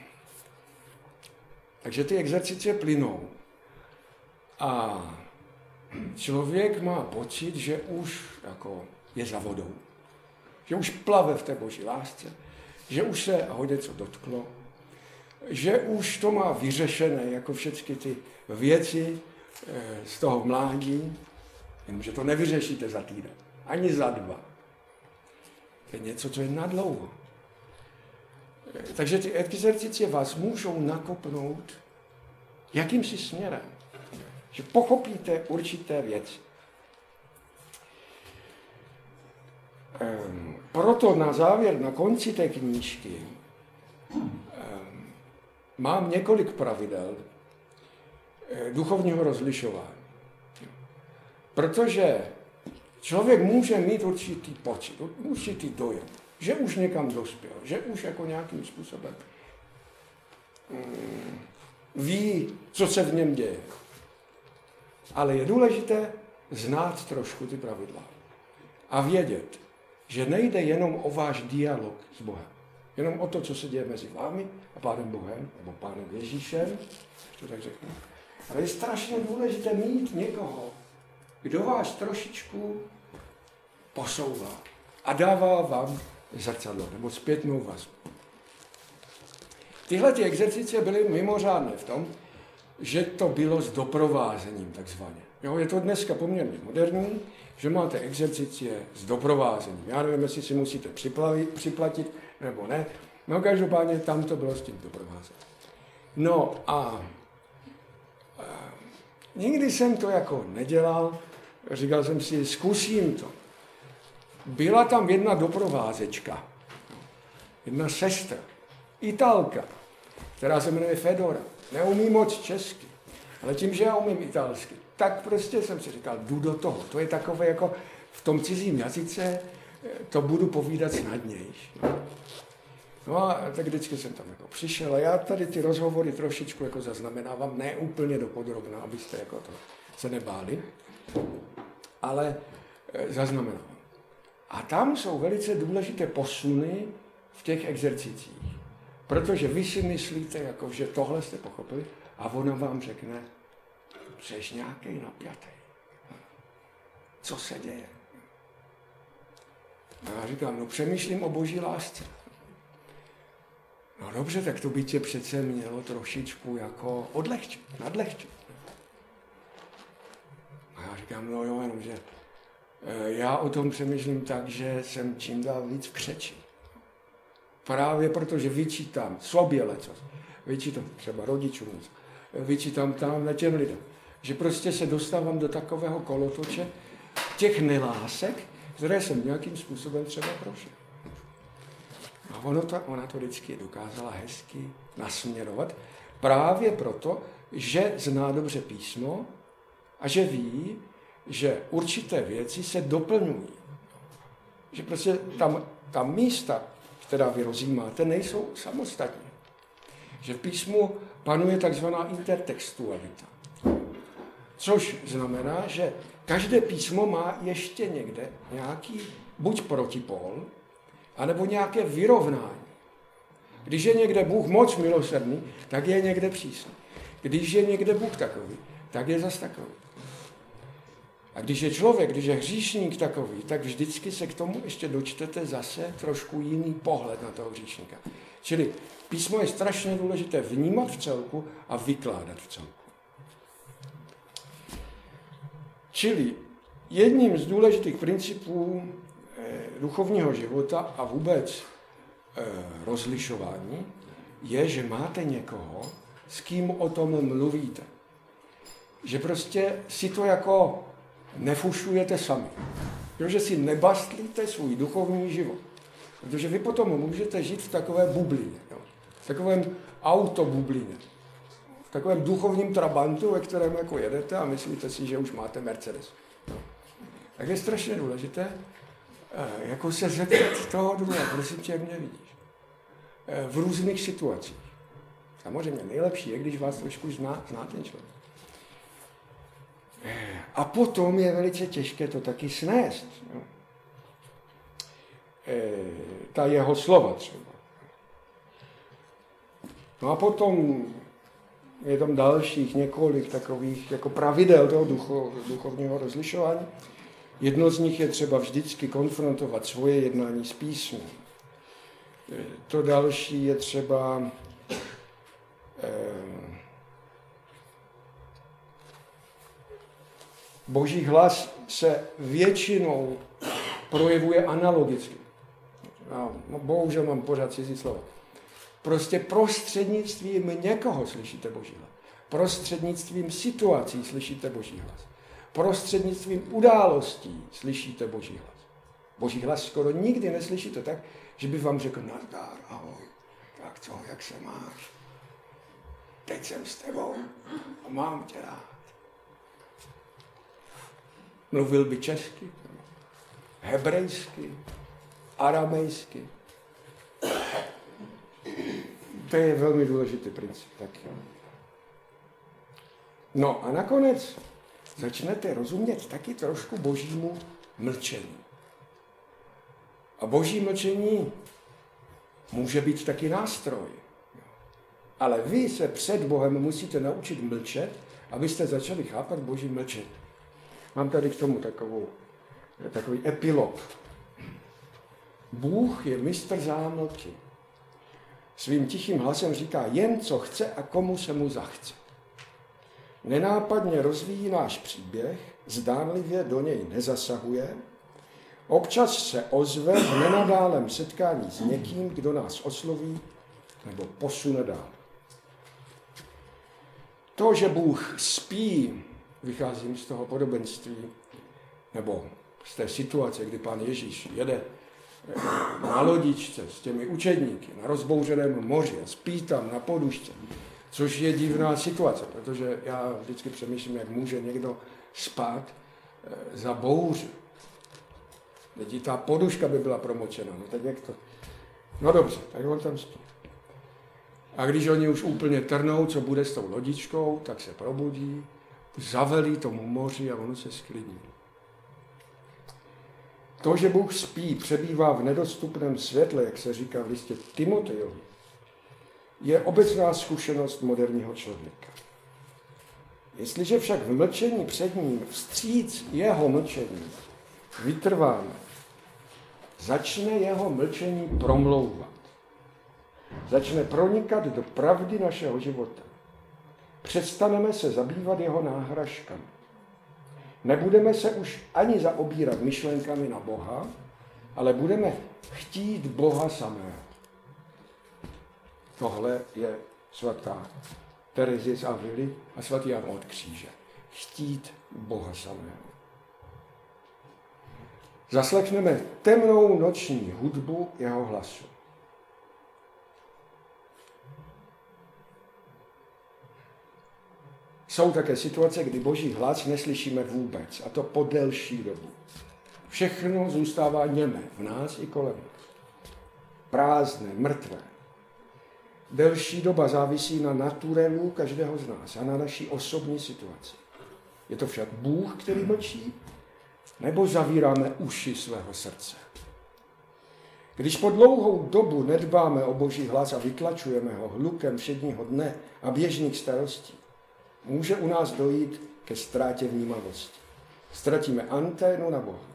takže ty exercice plynou a člověk má pocit, že už jako je za vodou. Že už plave v té boží lásce, že už se ho něco dotklo, že už to má vyřešené jako všechny ty věci z toho mládí, jenomže to nevyřešíte za týden, ani za dva. To je něco, co je nadlouho. Takže ty exercice vás můžou nakopnout jakýmsi směrem, že pochopíte určité věci. Um, proto na závěr, na konci té knížky, um, mám několik pravidel eh, duchovního rozlišování. Protože člověk může mít určitý pocit, určitý dojem, že už někam dospěl, že už jako nějakým způsobem um, ví, co se v něm děje. Ale je důležité znát trošku ty pravidla a vědět, že nejde jenom o váš dialog s Bohem. Jenom o to, co se děje mezi vámi a Pánem Bohem, nebo Pánem Ježíšem, to tak řeknu. Ale je strašně důležité mít někoho, kdo vás trošičku posouvá a dává vám zrcadlo, nebo zpětnou vazbu. Tyhle ty exercice byly mimořádné v tom, že to bylo s doprovázením takzvaně. Jo, je to dneska poměrně moderní, že máte exercice s doprovázením. Já nevím, jestli si musíte připlavit, připlatit nebo ne. No každopádně tam to bylo s tím doprovázením. No a, a nikdy jsem to jako nedělal, říkal jsem si, zkusím to. Byla tam jedna doprovázečka, jedna sestra, Italka, která se jmenuje Fedora. Neumí moc česky, ale tím, že já umím italsky, tak prostě jsem si říkal, jdu do toho. To je takové jako v tom cizím jazyce, to budu povídat snadnější. No a tak vždycky jsem tam jako přišel a já tady ty rozhovory trošičku jako zaznamenávám, ne úplně dopodrobna, abyste jako to se nebáli, ale zaznamenávám. A tam jsou velice důležité posuny v těch exercicích. Protože vy si myslíte, jako, že tohle jste pochopili a ona vám řekne, jsi nějaký napjatý. Co se děje? A já říkám, no přemýšlím o boží lásce. No dobře, tak to by tě přece mělo trošičku jako odlehčit, nadlehčit. A já říkám, no jo, jenom, že já o tom přemýšlím tak, že jsem čím dál víc v křeči. Právě protože vyčítám sobě lecos, vyčítám třeba rodičům něco, vyčítám tam těm lidem, že prostě se dostávám do takového kolotoče těch nelásek, které jsem nějakým způsobem třeba prošel. A ono to, ona to vždycky dokázala hezky nasměrovat, právě proto, že zná dobře písmo a že ví, že určité věci se doplňují. Že prostě tam, tam místa, která vy rozjímáte, nejsou samostatně. Že v písmu panuje takzvaná intertextualita. Což znamená, že každé písmo má ještě někde nějaký buď protipol, anebo nějaké vyrovnání. Když je někde Bůh moc milosrdný, tak je někde přísný. Když je někde Bůh takový, tak je zas takový. A když je člověk, když je hříšník takový, tak vždycky se k tomu ještě dočtete zase trošku jiný pohled na toho hříšníka. Čili písmo je strašně důležité vnímat v celku a vykládat v celku. Čili jedním z důležitých principů eh, duchovního života a vůbec eh, rozlišování je, že máte někoho, s kým o tom mluvíte. Že prostě si to jako nefušujete sami. Protože si nebastlíte svůj duchovní život. Protože vy potom můžete žít v takové bublině. Jo? V takovém autobublině. V takovém duchovním trabantu, ve kterém jako jedete a myslíte si, že už máte Mercedes. Jo? Tak je strašně důležité jako se zeptat toho druhého, prosím tě, jak mě vidíš. V různých situacích. Samozřejmě nejlepší je, když vás trošku zná, zná ten člověk. A potom je velice těžké to taky snést. Jo. E, ta jeho slova třeba. No a potom je tam dalších několik takových jako pravidel toho ducho, duchovního rozlišování. Jedno z nich je třeba vždycky konfrontovat svoje jednání s písmem. E, to další je třeba e, Boží hlas se většinou projevuje analogicky. Já bohužel mám pořád cizí slova. Prostě prostřednictvím někoho slyšíte Boží hlas. Prostřednictvím situací slyšíte Boží hlas. Prostřednictvím událostí slyšíte Boží hlas. Boží hlas skoro nikdy neslyšíte tak, že by vám řekl nazdar, ahoj, tak co, jak se máš? Teď jsem s tebou a mám tě rád. Mluvil by česky, hebrejsky, aramejsky. To je velmi důležitý princip. Tak jo. No a nakonec začnete rozumět taky trošku božímu mlčení. A boží mlčení může být taky nástroj. Ale vy se před Bohem musíte naučit mlčet, abyste začali chápat boží mlčení. Mám tady k tomu takovou, takový epilog. Bůh je mistr zámlky. Svým tichým hlasem říká jen, co chce a komu se mu zachce. Nenápadně rozvíjí náš příběh, zdánlivě do něj nezasahuje, občas se ozve v nenadálém setkání s někým, kdo nás osloví nebo posune dál. To, že Bůh spí, vycházím z toho podobenství, nebo z té situace, kdy Pán Ježíš jede na lodičce s těmi učedníky na rozbouřeném moři a spí tam na podušce, což je divná situace, protože já vždycky přemýšlím, jak může někdo spát za bouři. Teď ta poduška by byla promočena, no tak jak to? No dobře, tak on tam spí. A když oni už úplně trnou, co bude s tou lodičkou, tak se probudí, zavelí tomu moři a ono se sklidní. To, že Bůh spí, přebývá v nedostupném světle, jak se říká v listě Timotejovi, je obecná zkušenost moderního člověka. Jestliže však v mlčení před ním, vstříc jeho mlčení, vytrváme, začne jeho mlčení promlouvat. Začne pronikat do pravdy našeho života. Přestaneme se zabývat jeho náhražkami. Nebudeme se už ani zaobírat myšlenkami na Boha, ale budeme chtít Boha samého. Tohle je svatá Terezie z Avily a svatý Jan od Kříže. Chtít Boha samého. Zaslechneme temnou noční hudbu jeho hlasu. Jsou také situace, kdy Boží hlas neslyšíme vůbec, a to po delší dobu. Všechno zůstává němé v nás i kolem. Prázdné, mrtvé. Delší doba závisí na naturelu každého z nás a na naší osobní situaci. Je to však Bůh, který mlčí, nebo zavíráme uši svého srdce? Když po dlouhou dobu nedbáme o Boží hlas a vytlačujeme ho hlukem všedního dne a běžných starostí, může u nás dojít ke ztrátě vnímavosti. Ztratíme anténu na Boha.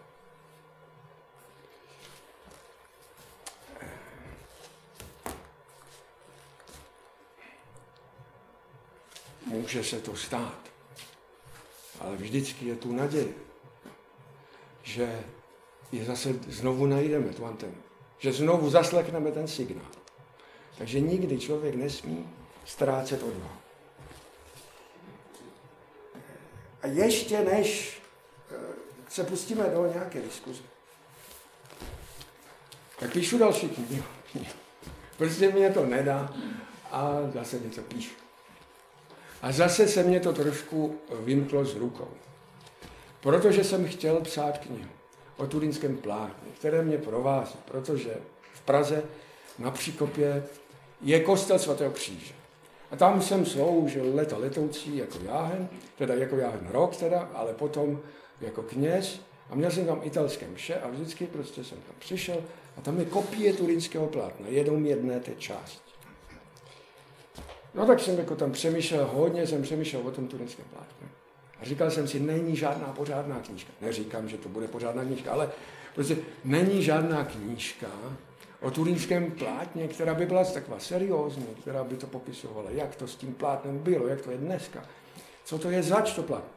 Může se to stát, ale vždycky je tu naděje, že je zase znovu najdeme tu antenu, že znovu zaslechneme ten signál. Takže nikdy člověk nesmí ztrácet odvahu. A ještě než se pustíme do nějaké diskuze, tak píšu další knihu. Prostě mě to nedá a zase něco píšu. A zase se mě to trošku vymklo z rukou. Protože jsem chtěl psát knihu o turínském plátně, které mě provází, protože v Praze na Příkopě je kostel svatého Kříže. A tam jsem sloužil leta letoucí jako jáhen, teda jako jáhen rok teda, ale potom jako kněz. A měl jsem tam italské mše a vždycky prostě jsem tam přišel a tam je kopie turínského plátna, jenom jedné té části. No tak jsem jako tam přemýšlel, hodně jsem přemýšlel o tom turínském plátně. A říkal jsem si, není žádná pořádná knížka. Neříkám, že to bude pořádná knížka, ale prostě není žádná knížka o turínském plátně, která by byla taková seriózní, která by to popisovala, jak to s tím plátnem bylo, jak to je dneska, co to je zač to plátno.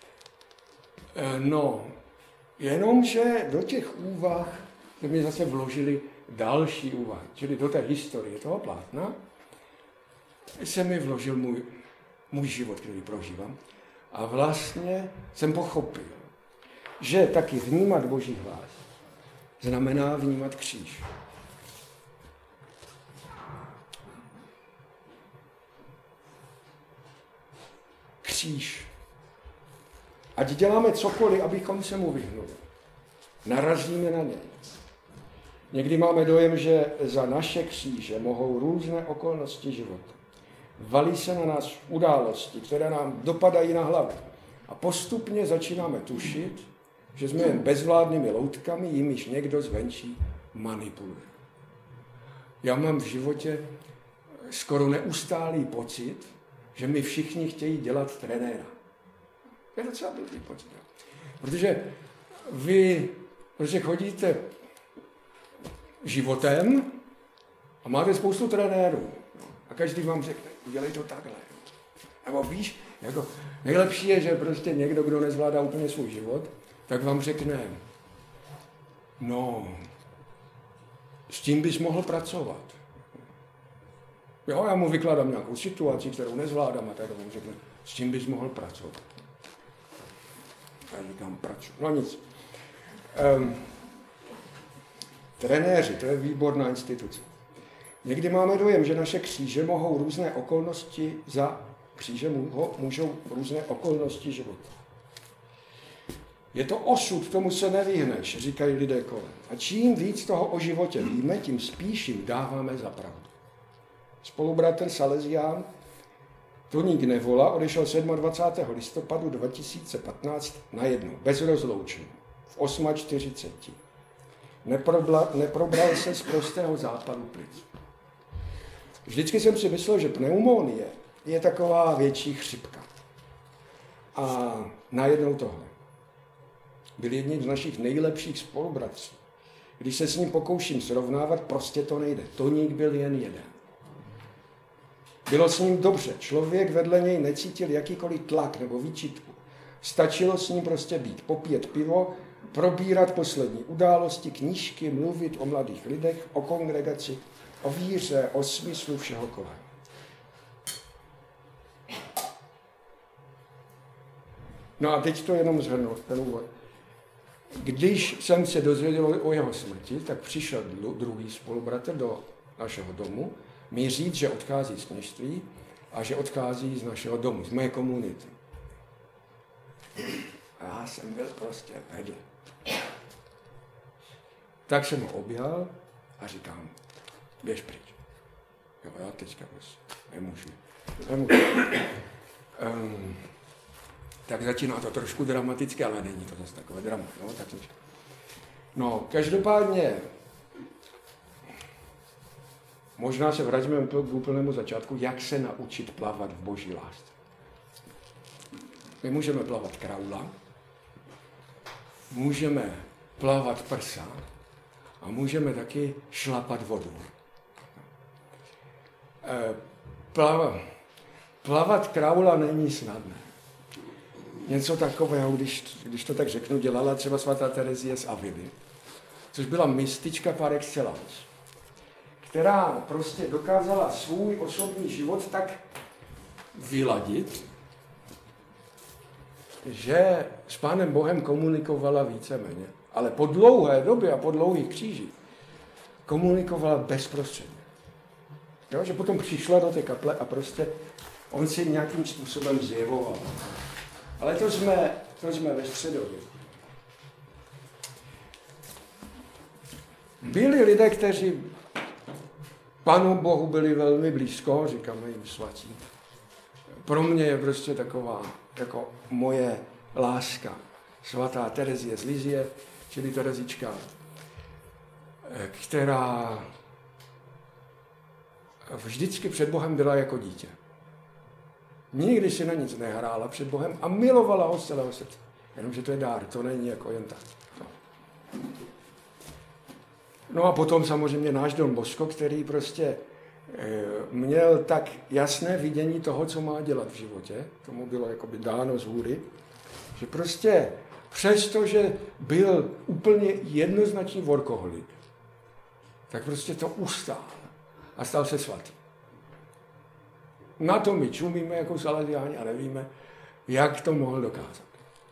No, jenomže do těch úvah mi zase vložili další úvahy, čili do té historie toho plátna se mi vložil můj, můj život, který prožívám. A vlastně jsem pochopil, že taky vnímat Boží hlas znamená vnímat kříž. Kříž. Ať děláme cokoliv, abychom se mu vyhnuli. Narazíme na něj. Někdy máme dojem, že za naše kříže mohou různé okolnosti života. Valí se na nás události, které nám dopadají na hlavu. A postupně začínáme tušit, že jsme jen bezvládnými loutkami, jimiž někdo zvenčí manipuluje. Já mám v životě skoro neustálý pocit, že mi všichni chtějí dělat trenéra. To je docela blbý pocit. Protože vy protože chodíte životem a A máte spoustu trenérů. A každý vám řekne, udělej to takhle. Nebo víš, jako nejlepší je, že prostě někdo, kdo nezvládá úplně svůj život, tak vám řekne, no, s tím bys mohl pracovat. Jo, já mu vykládám nějakou situaci, kterou nezvládám a tak on řekne, s tím bys mohl pracovat. Já říkám, pracuji. No nic. Um, trenéři, to je výborná instituce. Někdy máme dojem, že naše kříže mohou různé okolnosti, za kříže můžou různé okolnosti života. Je to osud, tomu se nevyhneš, říkají lidé kolem. A čím víc toho o životě víme, tím spíš jim dáváme za pravdu. Spolubratr Salesián Toník Nevola odešel dvacátého sedmého listopadu dva tisíce patnáct najednou, bez rozloučení, v čtyřiceti osmi. Neprobla, neprobral se z prostého zápalu plic. Vždycky jsem si myslel, že pneumonie je taková větší chřipka. A najednou tohle. Byl jedním z našich nejlepších spolubratří. Když se s ním pokouším srovnávat, prostě to nejde. Toník byl jen jeden. Bylo s ním dobře. Člověk vedle něj necítil jakýkoliv tlak nebo výčitku. Stačilo s ním prostě být, popít pivo, probírat poslední události, knížky, mluvit o mladých lidech, o kongregaci, o víře, o smyslu všeho kolem. No a teď to jenom zhrnu, ten úvod. Když jsem se dozvěděl o jeho smrti, tak přišel druhý spolubratr do našeho domu, mi říct, že odchází z kněžství a že odchází z našeho domu, z mé komunity. A já jsem byl prostě vedle. Tak jsem ho objal a říkám, běž pryč. Jo, já teďka prostě nemůžu. nemůžu. Um, tak začíná to trošku dramaticky, ale není to zase takové drama. No, tak no, každopádně, možná se vraťme k úplnému začátku, jak se naučit plavat v boží lásce. My můžeme plavat kraula, můžeme plavat prsa a můžeme taky šlapat vodu. Plavat, plavat kraula není snadné. Něco takového, když, když to tak řeknu, dělala třeba svatá Terezie z Avidy, což byla mystička par excellence, která prostě dokázala svůj osobní život tak vyladit, že s Pánem Bohem komunikovala víceméně. Ale po dlouhé době a po dlouhých křížích komunikovala bezprostředně. Jo, že potom přišla do té kaple a prostě on si nějakým způsobem zjevoval. Ale to jsme, to jsme ve středověku. Byli lidé, kteří Pánu Bohu byli velmi blízko, říkáme jim svatí. Pro mě je prostě taková, jako moje láska, svatá Terezie z Lizie, čili Terezička, která vždycky před Bohem byla jako dítě. Nikdy si na nic nehrála před Bohem a milovala ho z celého srdce. Jenomže to je dár, to není jako jen tak. No. no a potom samozřejmě náš Don Bosco, který prostě e, měl tak jasné vidění toho, co má dělat v životě, tomu bylo jakoby dáno z hůry, že prostě přesto, že byl úplně jednoznačný workoholik, tak prostě to ustál a stal se svatý. Na to my čumíme jako salesiáni a nevíme, jak to mohl dokázat.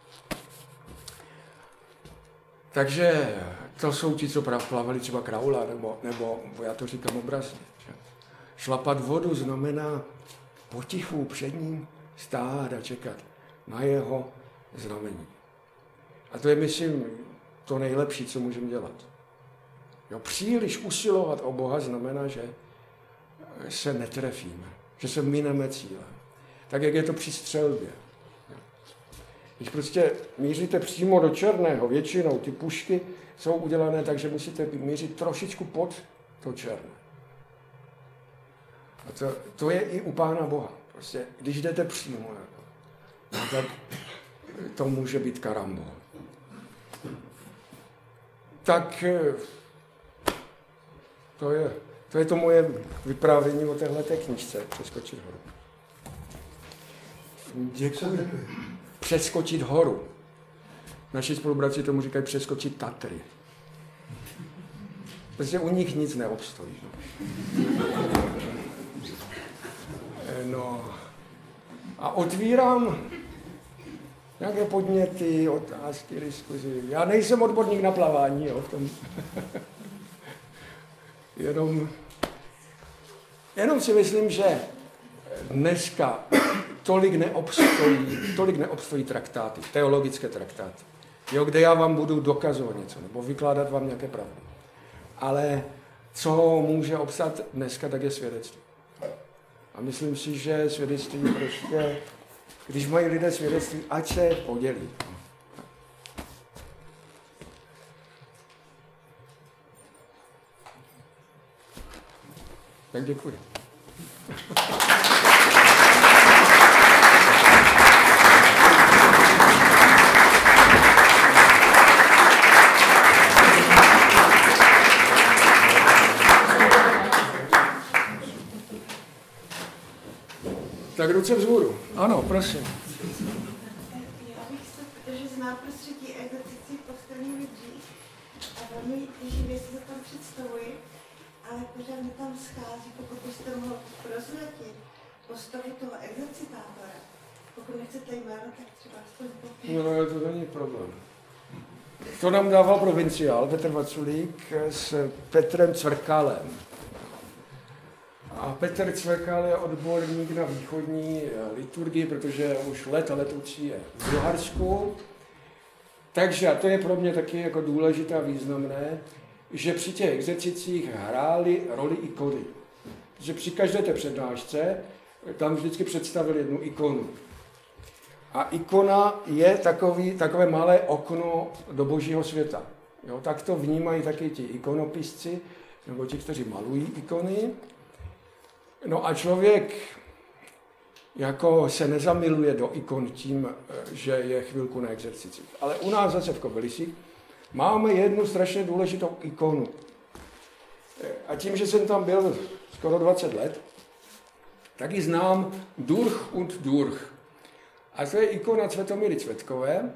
Takže to jsou ti, co plavali třeba kraula, nebo, nebo já to říkám obrazně. Že? Šlapat vodu znamená potichu před ním stát a čekat na jeho znamení. A to je, myslím, to nejlepší, co můžeme dělat. Jo, příliš usilovat o Boha znamená, že se netrefíme, že se mineme cílem. Tak, jak je to při střelbě. Když prostě míříte přímo do černého, většinou ty pušky jsou udělané tak, že musíte mířit trošičku pod to černé. A to, to je i u Pána Boha. Prostě, když jdete přímo, no, tak to může být karambol. Tak to je To je to moje vyprávění o téhleté knížce, Přeskočit horu. Děkuji. Přeskočit horu. Naši spolubratři tomu říkají přeskočit Tatry. Protože u nich nic neobstojí. No. A otvírám nějaké podněty, otázky, diskuzi. Já nejsem odborník na plavání, jo, v tom. jenom, jenom si myslím, že dneska tolik neobstojí, tolik neobstojí traktáty, teologické traktáty, jo, kde já vám budu dokazovat něco, nebo vykládat vám nějaké pravdy. Ale co může obstát dneska, tak je svědectví. A myslím si, že svědectví prostě, když mají lidé svědectví, ať se podělí. Tak děkuji. Tak ruce vzhůru. Ano, prosím. Já bych se, protože znám prostředí exercicí postavení dřív a velmi živě si to tam představuji, ale pořád mi tam schází, pokud byste mohl prozradit postavu toho exercitátora. Pokud nechcete jméno, tak třeba aspoň popít. No, no, to není problém. To nám dával provinciál Petr Vaculík s Petrem Cvrkalem. A Petr Cvrkal je odborník na východní liturgii, protože už let a let učí je v Bulharsku. Takže, a to je pro mě taky jako důležité a významné, že při těch exercicích hrály roli ikony. Že při každé té přednášce tam vždycky představil jednu ikonu. A ikona je takový, takové malé okno do božího světa. Jo, tak to vnímají taky ti ikonopisci, nebo ti, kteří malují ikony. No a člověk jako se nezamiluje do ikon tím, že je chvilku na exercicích. Ale u nás zase v Kobylisích máme jednu strašně důležitou ikonu. A tím, že jsem tam byl skoro dvacet let, tak ji znám durch und durch. A to je ikona Cvetomíry Cvetkové,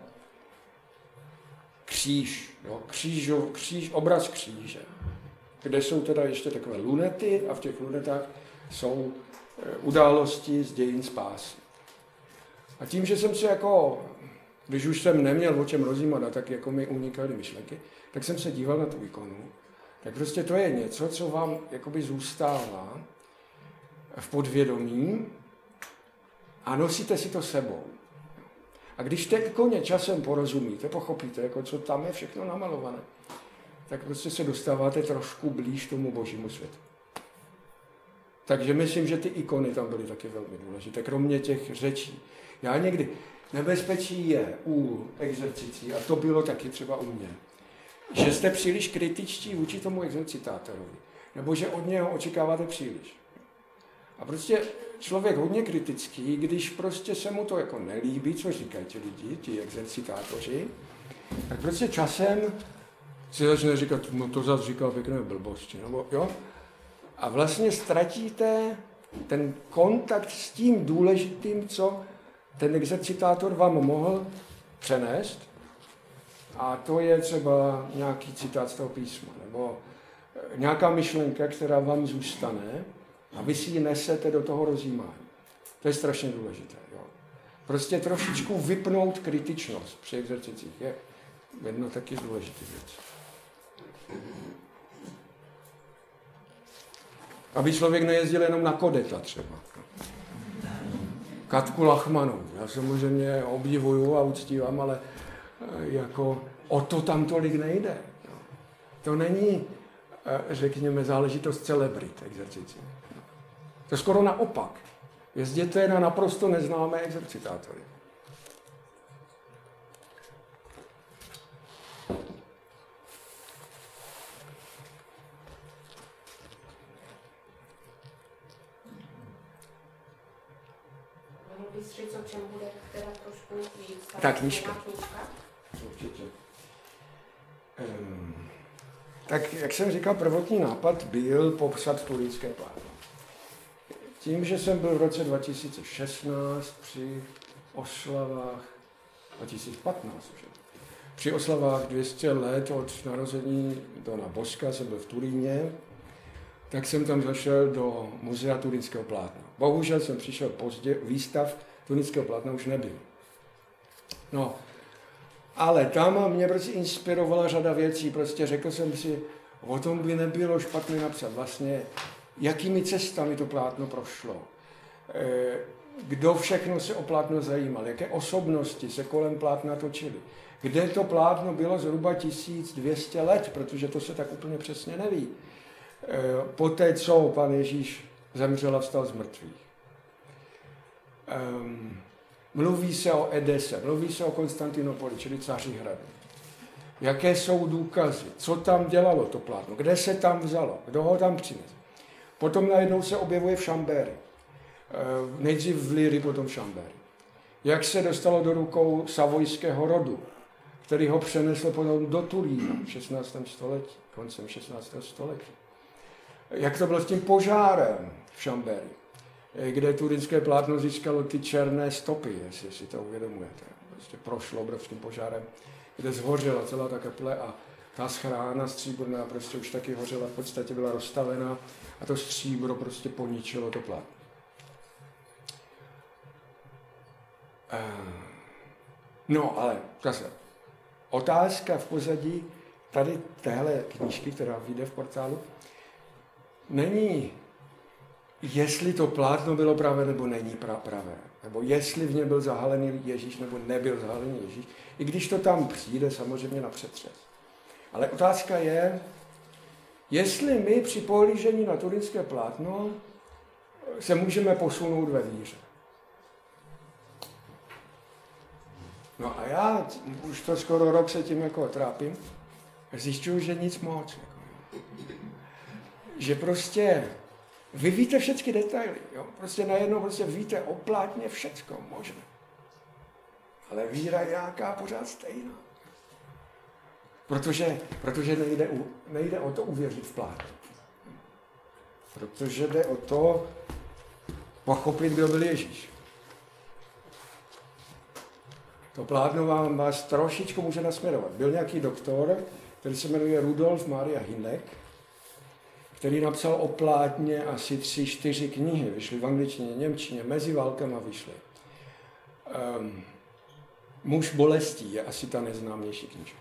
kříž, jo, křížov, kříž, obraz kříže, kde jsou teda ještě takové lunety a v těch lunetách jsou události z dějin spásy. A tím, že jsem se jako, když už jsem neměl o čem rozjímat a tak jako mi unikaly myšlenky, tak jsem se díval na tu ikonu. Tak prostě to je něco, co vám jakoby zůstává v podvědomí a nosíte si to sebou. A když té ikoně časem porozumíte, pochopíte, jako co tam je všechno namalované, tak prostě se dostáváte trošku blíž tomu božímu světu. Takže myslím, že ty ikony tam byly taky velmi důležité, kromě těch řečí. Já někdy, nebezpečí je u exercicí, a to bylo taky třeba u mě, že jste příliš kritičtí vůči tomu exercitátorovi, nebo že od něho očekáváte příliš. A prostě člověk hodně kritický, když prostě se mu to jako nelíbí, co říkají ti lidi, ti exercitátoři, tak prostě časem si začne říkat, no to zase říkal pěkné blbosti, nebo jo? A vlastně ztratíte ten kontakt s tím důležitým, co ten exercitátor vám mohl přenést. A to je třeba nějaký citát z toho písma, nebo nějaká myšlenka, která vám zůstane a vy si ji nesete do toho rozjímání. To je strašně důležité. Jo. Prostě trošičku vypnout kritičnost při exercicích je jedno taky důležitý věc. Aby člověk nejezdil jenom na Kodeta třeba. Katku Lachmanovou. Já samozřejmě obdivuju a uctívám, ale jako o to tam tolik nejde. To není, řekněme, záležitost celebrit exercicí. To je skoro naopak. Jezděte na naprosto neznámé exercitátory. Říct, o čem bude teda trošku víc. Ta knížka. Určitě. Um, tak jak jsem říkal, prvotní nápad byl popsat turínské plátno. Tím, že jsem byl v roce dva tisíce šestnáct při oslavách, dva tisíce patnáct už, při oslavách dvě stě let od narození Dona Boska, jsem byl v Turíně, tak jsem tam zašel do muzea turínského plátna. Bohužel jsem přišel pozdě, výstav turínského plátna už nebyl. No, ale tam mě prostě inspirovala řada věcí, prostě řekl jsem si, o tom by nebylo špatně napsat vlastně, jakými cestami to plátno prošlo, kdo všechno se o plátno zajímal, jaké osobnosti se kolem plátna točily, kde to plátno bylo zhruba tisíc dvě stě let, protože to se tak úplně přesně neví. Poté, co pan Ježíš zemřel a vstal z mrtvých. Mluví se o Edese, mluví se o Konstantinopoli, čili Cařihradu. Jaké jsou důkazy, co tam dělalo to plátno, kde se tam vzalo, kdo ho tam přinesl. Potom najednou se objevuje v Chambéry. Nejdřív v Liry, potom v Chambéry. Jak se dostalo do rukou savojského rodu, který ho přenesl potom do Turína v šestnáctém století, koncem šestnáctého století. Jak to bylo s tím požárem v Chambéry, kde turínské plátno získalo ty černé stopy, jestli si to uvědomujete. Prostě prošlo obrovským požárem, kde zhořela celá ta kaple a ta schrána stříbrná prostě už taky hořela, v podstatě byla rozstavená a to stříbro prostě poničilo to plátno. No, ale zase, otázka v pozadí tady téhle knížky, která vyjde v portálu, není, jestli to plátno bylo pravé nebo není pravé, nebo jestli v něm byl zahalený Ježíš nebo nebyl zahalený Ježíš, i když to tam přijde samozřejmě na přetřes. Ale otázka je, jestli my při pohlížení na turínské plátno se můžeme posunout ve víře. No a já už to skoro rok se tím jako trápím, zjišťuju, že nic moc. Jako, že prostě vy víte všechny detaily, jo? Prostě najednou prostě víte o plátně všecko možné. Ale víra je nějaká pořád stejná. Protože, protože nejde, nejde o to uvěřit v plátno. Protože jde o to pochopit, kdo byl Ježíš. To plátno vám vás trošičku může nasměrovat. Byl nějaký doktor, který se jmenuje Rudolf Maria Hynek, který napsal o plátně asi tři, čtyři knihy. Vyšly v angličtině, němčině, mezi válkama vyšly. Um, Muž bolestí je asi ta neznámější knižka.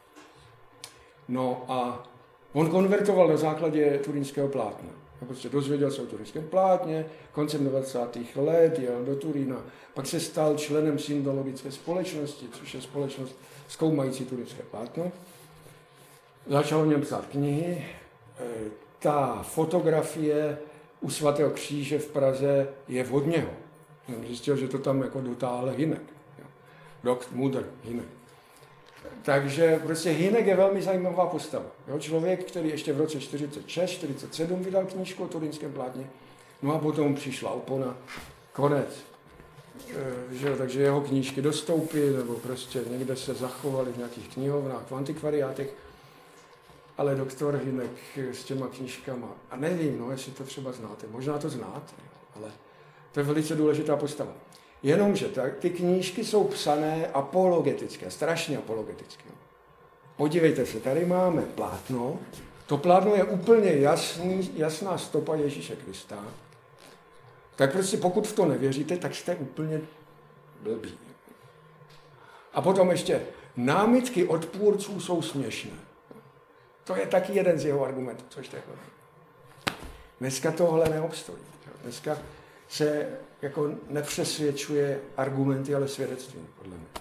No a on konvertoval na základě turínského plátna. Prostě dozvěděl se o turínském plátně, koncem dvacátých let jel do Turína, pak se stal členem syndologické společnosti, což je společnost zkoumající turínské plátno. Začal o něm psát knihy. Ta fotografie u svatého kříže v Praze je od něho. Jsem zjistil, že to tam jako dotáhl Hynek. Doktor Mudr Hynek. Takže prostě Hynek je velmi zajímavá postava. Jo? Člověk, který ještě v roce čtyřicet šest čtyřicet sedm vydal knížku o turínském plátně, no a potom přišla opona, konec. E, že, takže jeho knížky dostoupí, nebo prostě někde se zachovaly v nějakých knihovnách, v antikvariátech, ale doktor Hynek s těma knížkama, a nevím, no, jestli to třeba znáte, možná to znáte, ale to je velice důležitá postava. Jenomže tak, ty knížky jsou psané apologetické, strašně apologetické. Podívejte se, tady máme plátno, to plátno je úplně jasný, jasná stopa Ježíše Krista. Tak prostě pokud v to nevěříte, tak jste úplně blbí. A potom ještě námitky odpůrců jsou směšné. To je taky jeden z jeho argumentů, což to je. Dneska tohle neobstojí. Dneska se jako nepřesvědčuje argumenty, ale svědectví, podle mě.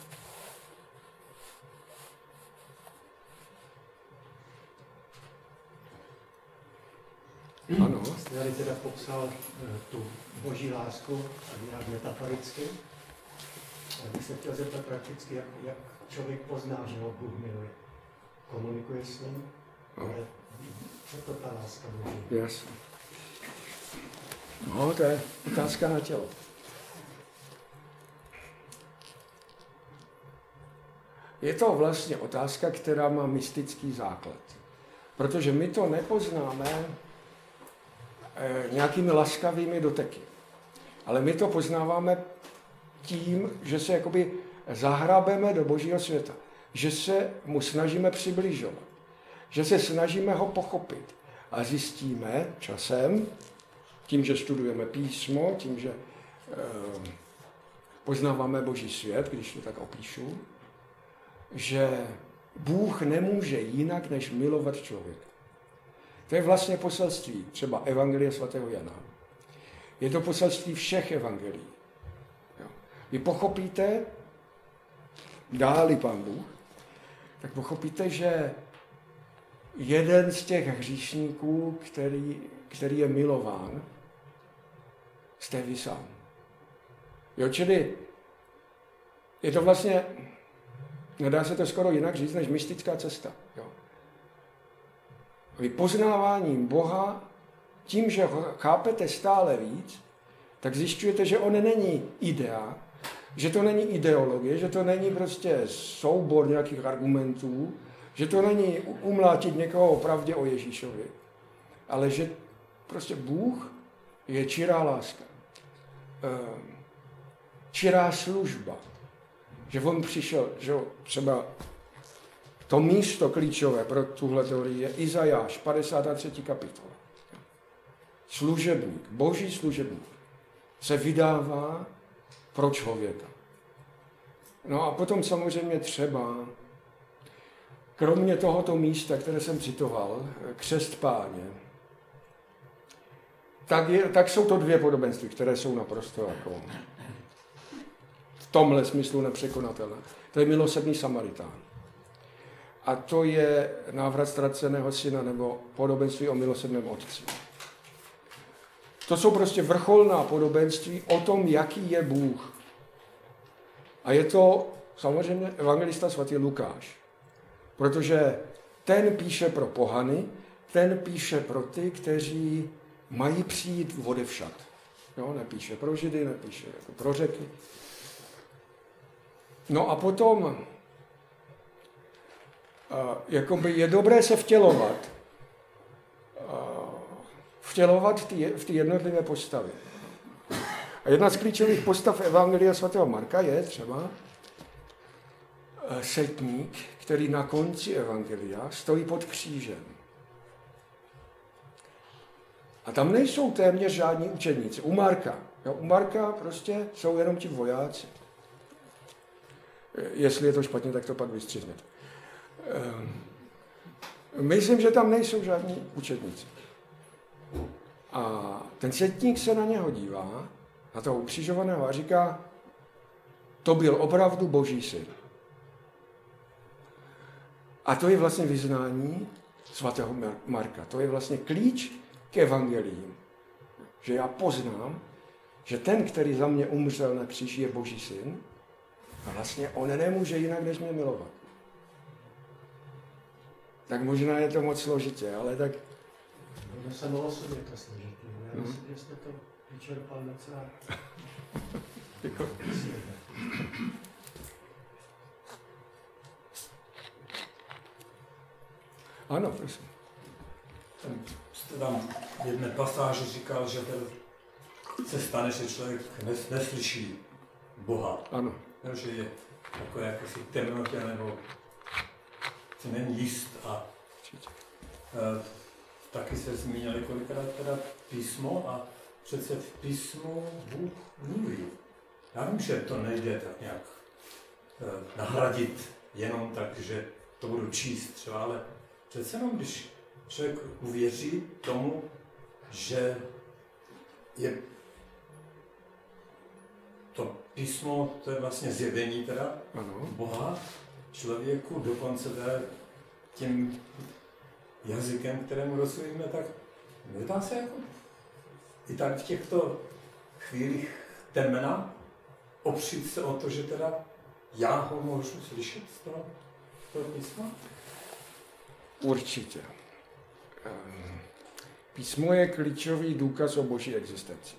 Ano. Jste tady teda popsal tu boží lásku, nějak metaforicky. Já bych se chtěl zeptat prakticky, jak, jak člověk pozná, že ho Bůh miluje. Komunikuje s ním, ale co to ta láska boží? Jasně. No, to je otázka na tělo. Je to vlastně otázka, která má mystický základ. Protože my to nepoznáme nějakými laskavými doteky. Ale my to poznáváme tím, že se jakoby zahrabeme do Božího světa. Že se mu snažíme přibližovat. Že se snažíme ho pochopit. A zjistíme časem, tím, že studujeme písmo, tím, že eh, poznáváme Boží svět, když to tak opíšu, že Bůh nemůže jinak, než milovat člověka. To je vlastně poselství třeba Evangelia svatého Jana. Je to poselství všech evangelií. Jo. Vy pochopíte, dá-li Pán Bůh, tak pochopíte, že jeden z těch hříšníků, který, který je milován, jste vy sám. Jo, čili je to vlastně, nedá se to skoro jinak říct, než mystická cesta. Jo. Vy poznáváním Boha, tím, že ho chápete stále víc, tak zjišťujete, že on není idea, že to není ideologie, že to není prostě soubor nějakých argumentů, že to není umlátit někoho o pravdě o Ježíšovi, ale že prostě Bůh je čirá láska, čirá služba, že on přišel, že třeba to místo klíčové pro tuhle teorii je Izajáš, padesátá třetí kapitola. Služebník, boží služebník se vydává pro člověka. No a potom samozřejmě třeba, kromě tohoto místa, které jsem citoval, křest Páně, tak, je, tak jsou to dvě podobenství, které jsou naprosto jako v tomhle smyslu nepřekonatelné. To je milosrdný Samaritán. A to je návrat ztraceného syna nebo podobenství o milosrdném otci. To jsou prostě vrcholná podobenství o tom, jaký je Bůh. A je to samozřejmě evangelista svatý Lukáš. Protože ten píše pro pohany, ten píše pro ty, kteří mají přijít odevšad. Jo, nepíše pro Židy, nepíše jako pro Řeky. No a potom uh, jakoby je dobré se vtělovat. Uh, vtělovat v té jednotlivé postavě. A jedna z klíčových postav Evangelia svatého Marka je třeba uh, setník, který na konci Evangelia stojí pod křížem. A tam nejsou téměř žádní učedníci. U Marka. Jo, u Marka prostě jsou jenom ti vojáci. Jestli je to špatně, tak to pak vystřihněte. Myslím, že tam nejsou žádní učedníci. A ten setník se na něho dívá, na toho ukřižovaného, a říká, to byl opravdu Boží syn. A to je vlastně vyznání svatého Marka. To je vlastně klíč k evangeliím. Že já poznám, že ten, který za mě umřel na kříži, je Boží syn, a vlastně on nemůže jinak, než mě milovat. Tak možná je to moc složitě, ale tak... No samo o sobě to složitě. Já myslím, že jste to vyčerpal docela. Ano, prosím. Jste tam v jedné pasáži říkal, že se stane, že člověk nes, neslyší Boha. Ano. No, že je takové jakosi temnotě, nebo se není jíst. A e, taky se zmínil několikrát teda písmo a přece v písmu Bůh mluví. Já vím, že to nejde tak nějak e, nahradit jenom tak, že to budu číst třeba, ale přece jenom, když člověk uvěří tomu, že je to písmo, to je vlastně zjevení teda ano. Boha člověku, dokonce teda tím jazykem, kterému rozumíme, tak nedá se jako i tak v těchto chvílích temna opřít se o to, že teda já ho můžu slyšet z toho, z toho písma? Určitě. Písmo je klíčový důkaz o Boží existenci.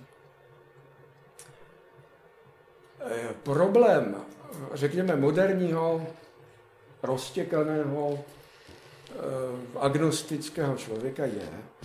Problém, řekněme, moderního, roztěkaného agnostického člověka je,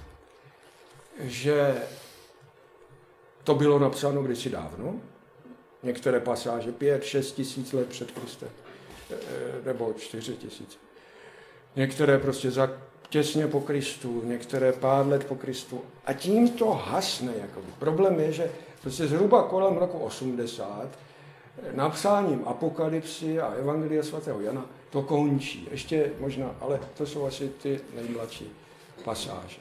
že to bylo napsáno kdysi dávno, některé pasáže pět, šest tisíc let před Kristem, nebo čtyři tisíce. Některé prostě za, těsně po Kristu, některé pár let po Kristu. A tím to hasne. Jakoby. Problém je, že prostě zhruba kolem roku osmdesát napsáním Apokalypsy a Evangelia svatého Jana to končí. Ještě možná, ale to jsou asi ty nejmladší pasáže.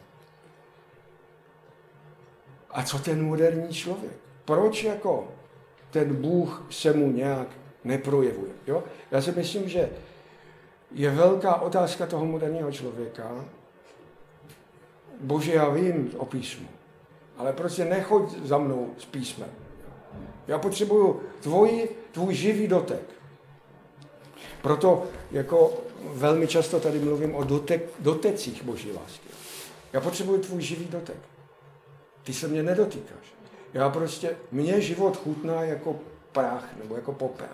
A co ten moderní člověk? Proč jako ten Bůh se mu nějak neprojevuje? Jo? Já si myslím, že je velká otázka toho moderního člověka. Bože, já vím o písmu, ale prostě nechoď za mnou s písmem. Já potřebuju tvůj, tvůj živý dotek. Proto jako velmi často tady mluvím o dotek, dotecích Boží lásky. Já potřebuju tvůj živý dotek. Ty se mě nedotýkáš. Já prostě, mně život chutná jako prach nebo jako popel.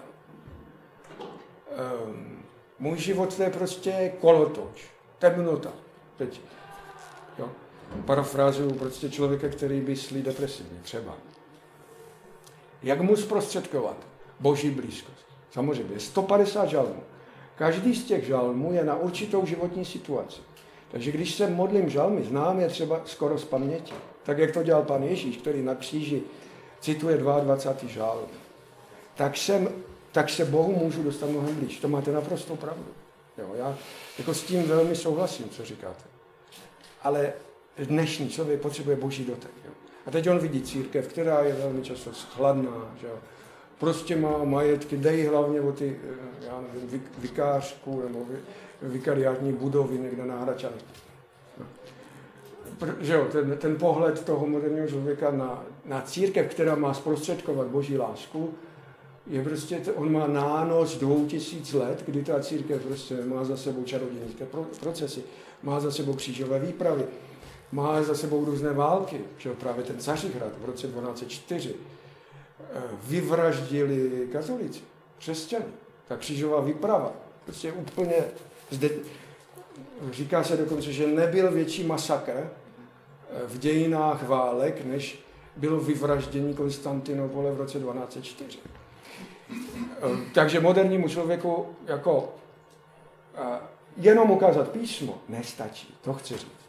Um, můj život to je prostě kolotoč, temnota. Teď, jo. Parafrázuju prostě člověka, který myslí depresivně, třeba. Jak mu zprostředkovat Boží blízkost? Samozřejmě, je sto padesát žalmů. Každý z těch žalmů je na určitou životní situaci. Takže když se modlím žalmy, znám je třeba skoro z paměti. Tak jak to dělal pan Ježíš, který na kříži cituje dvacátý druhý žalm. Tak, jsem, tak se Bohu můžu dostat mnohem blíž. To máte naprosto pravdu. Jo, já jako s tím velmi souhlasím, co říkáte. Ale dnešní člověk potřebuje Boží dotek. Jo. A teď on vidí církev, která je velmi často schladná, že jo. Prostě má majetky, dej hlavně o ty, já nevím, vikářku nebo vikariátní budovy někde na Hradčanech. No. Že jo, ten, ten pohled toho moderního člověka na, na církev, která má zprostředkovat Boží lásku, je prostě, on má nános dvou tisíc let, kdy ta církev prostě má za sebou čarodějnické procesy, má za sebou křížové výpravy, má za sebou různé války, že právě ten Cařihrad v roce dvanáct set čtyři vyvraždili katolíci, křesťany. Ta křížová výprava, prostě úplně, zde, říká se dokonce, že nebyl větší masakr v dějinách válek, než bylo vyvraždění Konstantinopole v roce dvanáct set čtyři. Takže modernímu člověku jako jenom ukázat písmo nestačí, to chci říct.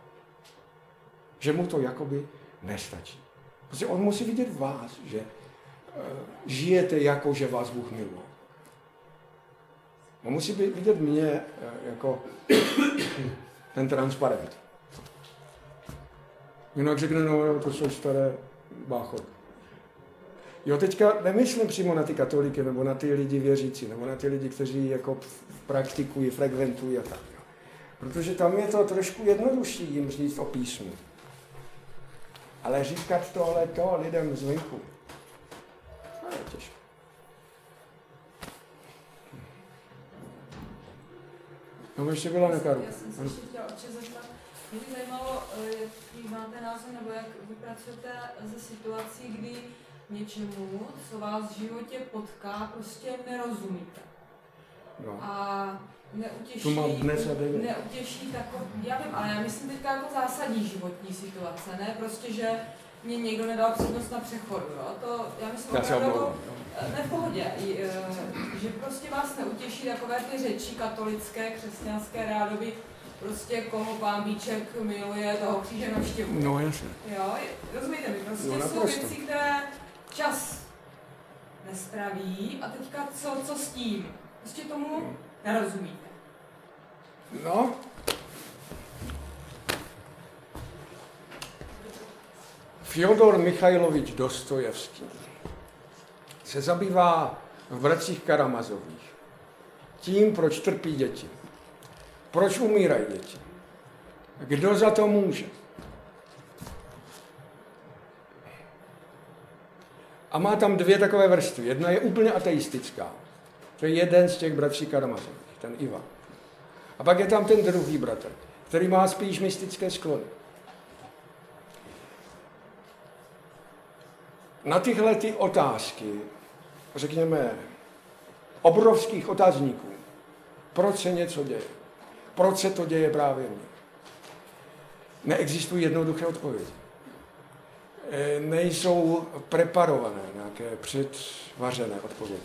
Že mu to jakoby nestačí. Protože on musí vidět vás, že žijete jako, že vás Bůh miluje. On musí vidět mě jako ten transparent. Jinak řekne, no, to jsou staré báchody. Jo, teďka nemyslím přímo na ty katolíky, nebo na ty lidi věřící, nebo na ty lidi, kteří jako praktikují, frekventují a tak. Jo. Protože tam je to trošku jednodušší jim říct o písmu. Ale říkat tohleto lidem zvenku, to je těžké. No, ještě byla na Karlu. Já jsem se ještě chtěla oče zeptat. Mě by zajímalo, jaký máte názor, nebo jak vy pracujete ze situací, kdy něčemu, co vás v životě potká, prostě nerozumíte. No. A neutěší, tu mám dnes a denně. neutěší takový, já vím, ale já myslím teďka jako zásadní životní situace, ne? Prostě, že mě někdo nedal přednost na přechodu, jo? To, já myslím, já opravdu, jako, ne v pohodě, že prostě vás neutěší takové ty řeči katolické, křesťanské rádoby, prostě koho Pán Bíček miluje, toho kříže navštěvuje. No jasně. Jo, rozumíte mi, prostě no, jsou věci, které čas nespraví a teďka co, co s tím? Prostě tomu nerozumíte. No. Fjodor Michajlovič Dostojevský se zabývá v Bratřích Karamazových tím, proč trpí děti. Proč umírají děti. Kdo za to může? A má tam dvě takové vrstvy. Jedna je úplně ateistická. To je jeden z těch bratří Karamazových, ten Ivan. A pak je tam ten druhý bratr, který má spíš mystické sklony. Na tyhle ty otázky, řekněme, obrovských otazníků, proč se něco děje, proč se to děje právě mně. Neexistují jednoduché odpovědi. Nejsou preparované, nějaké předvařené odpovědi.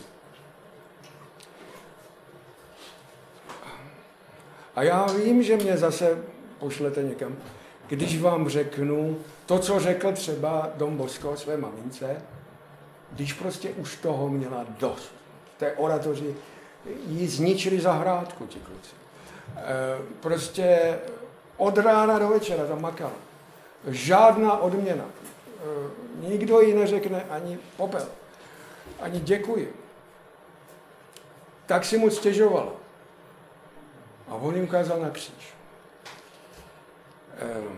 A já vím, že mě zase pošlete někam, když vám řeknu to, co řekl třeba Don Bosco své mamince, když prostě už toho měla dost. V té oratoři jí zničili zahrádku, ti kluci. E, prostě od rána do večera tam makala. Žádná odměna. E, nikdo jí neřekne ani popel, ani děkuji. Tak si mu stěžovala. A on jim ukázal na kříž. E,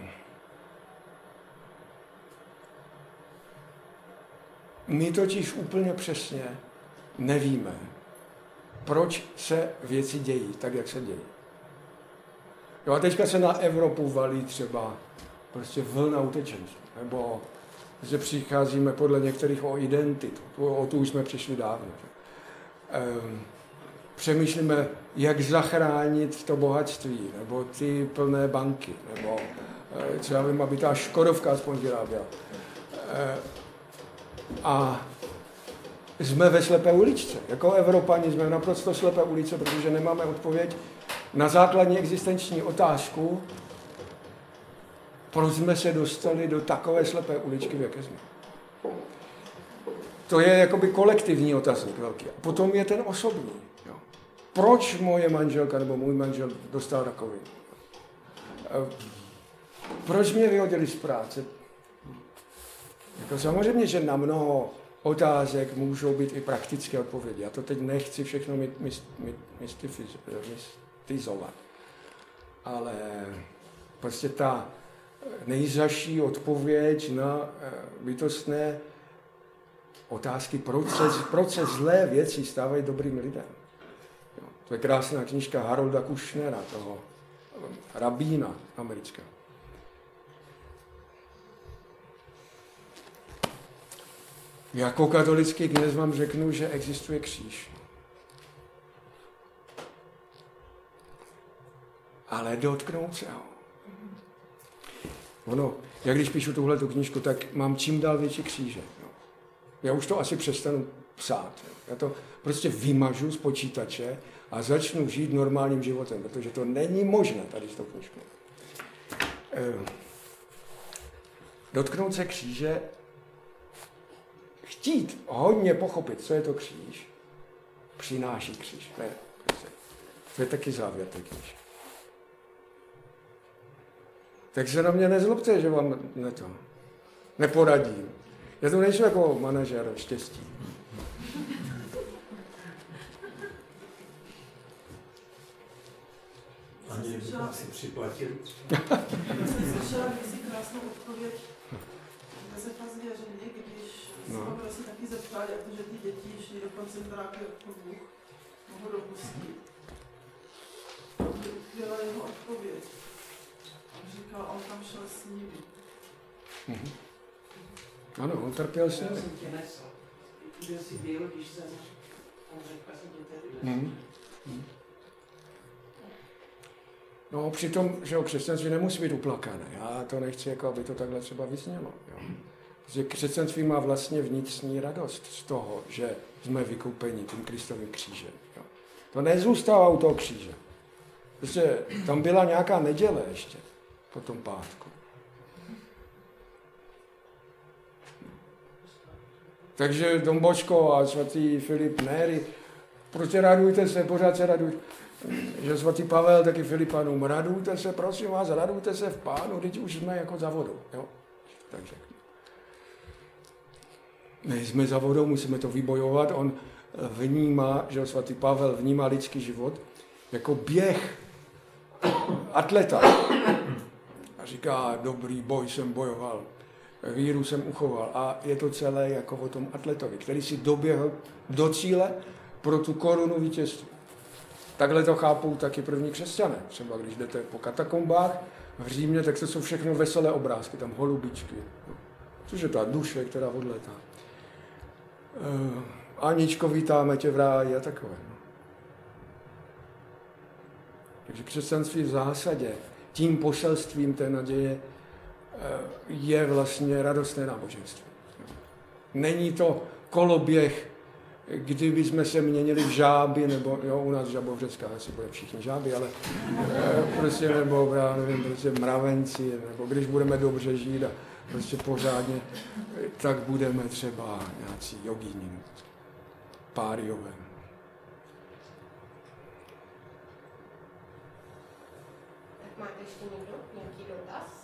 my totiž úplně přesně nevíme, proč se věci dějí tak, jak se dějí. Jo, a teďka se na Evropu valí třeba prostě vlna utečenců, nebo že přicházíme podle některých o identitu, o tu už jsme přišli dávno. Ehm, přemýšlíme, jak zachránit to bohatství, nebo ty plné banky, nebo co já vím, aby ta Škodovka aspoň vyráběla. Ehm, a jsme ve slepé uličce. Jako Evropani jsme naprosto slepé ulice, protože nemáme odpověď na základní existenční otázku, proč jsme se dostali do takové slepé uličky, v jaké jsme. To je jakoby kolektivní otazník velký. A potom je ten osobní. Jo. Proč moje manželka nebo můj manžel dostal rakovinu? Proč mě vyhodili z práce? Jako samozřejmě, že na mnoho otázek můžou být i praktické odpovědi. Já to teď nechci všechno mystizovat. Ale prostě ta nejzaší odpověď na bytostné otázky, proč se, proč se zlé věci stávají dobrým lidem. Jo, to je krásná knížka Harolda Kushnera, toho rabína amerického. Jako katolický kněz vám řeknu, že existuje kříž. Ale dotknout se ho. Ono, jak když píšu tuhletu knížku, tak mám čím dál větší kříže. Jo. Já už to asi přestanu psát. Jo. Já to prostě vymažu z počítače a začnu žít normálním životem, protože to není možné tady s tou knížkou. E, dotknout se kříže, chtít hodně pochopit, co je to kříž, přináší kříž. To je, to je taky závěr té knížky. Tak se na mě nezlobte, že vám ne to neporadím. Já to nejsem jako manažer štěstí. Ani bychom si připlatili. Já jsem slyšela kdysi krásnou odpověď Josefa z Věřiny, když se ho prostě taky zeptal, jak to, že ty děti šly do koncentráky, jako Bůh mohl dopustit. Byla jeho odpověď. On říkal, on tam šel s nimi. Mm-hmm. Ano, on trpěl s nimi. Já jsem tě nesl. Byl jsi byl, když jsem on řekl, jsem tě tedy nesl. Mm-hmm. No přitom, že o křesťanství nemusí být uplakané. Já to nechci, jako aby to takhle třeba vyznělo. Jo. Protože křesťanství má vlastně vnitřní radost z toho, že jsme vykoupeni tím Kristovým křížem. Jo. To nezůstává u toho kříže. Protože tam byla nějaká neděle ještě po tom pátku. Takže Don Bosco a svatý Filip Neri, prostě radujte se, pořád se radujte. Že svatý Pavel taky Filipanům, radujte se, prosím vás, radujte se v Pánu, teď už jsme jako za vodou. Jo? Tak řeknu. Nejsme za vodou, musíme to vybojovat. On vnímá, že svatý Pavel vnímá lidský život jako běh atleta. A říká, dobrý boj jsem bojoval, víru jsem uchoval. A je to celé jako o tom atletovi, který si doběhl do cíle pro tu korunu vítězství. Takhle to chápou taky první křesťané. Třeba když jdete po katakombách v Římě, tak to jsou všechno veselé obrázky, tam holubičky. Což je ta duše, která odletá. Aničko, vítáme tě v ráji a takové. Takže křesťanství v zásadě tím poselstvím té naděje je vlastně radostné náboženství. Není to koloběh, kdyby jsme se měnili v žáby, nebo jo, u nás žabovřecká asi bude všichni žáby, ale prostě, nebo já nevím, prostě mravenci, nebo když budeme dobře žít a prostě pořádně, tak budeme třeba nějací jogíni, páriové. Tak máte ještě někdo nějaký dotaz?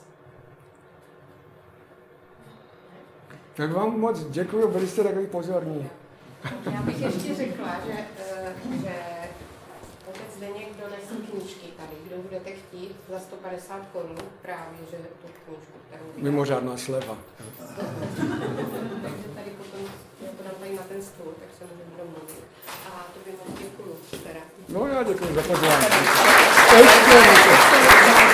Tak vám moc děkuji, byli jste takový pozorní. Já bych ještě řekla, že, že otec Zdeněk donesl knížky tady, kdo budete chtít, za sto padesát korun právě, že tu knížku, kterou vydal. Mimořádná sleva. Takže tady potom, já to dám tady na ten stůl, tak se můžeme domluvit. A to by moc děkuju teda. No já děkuji za pozvání.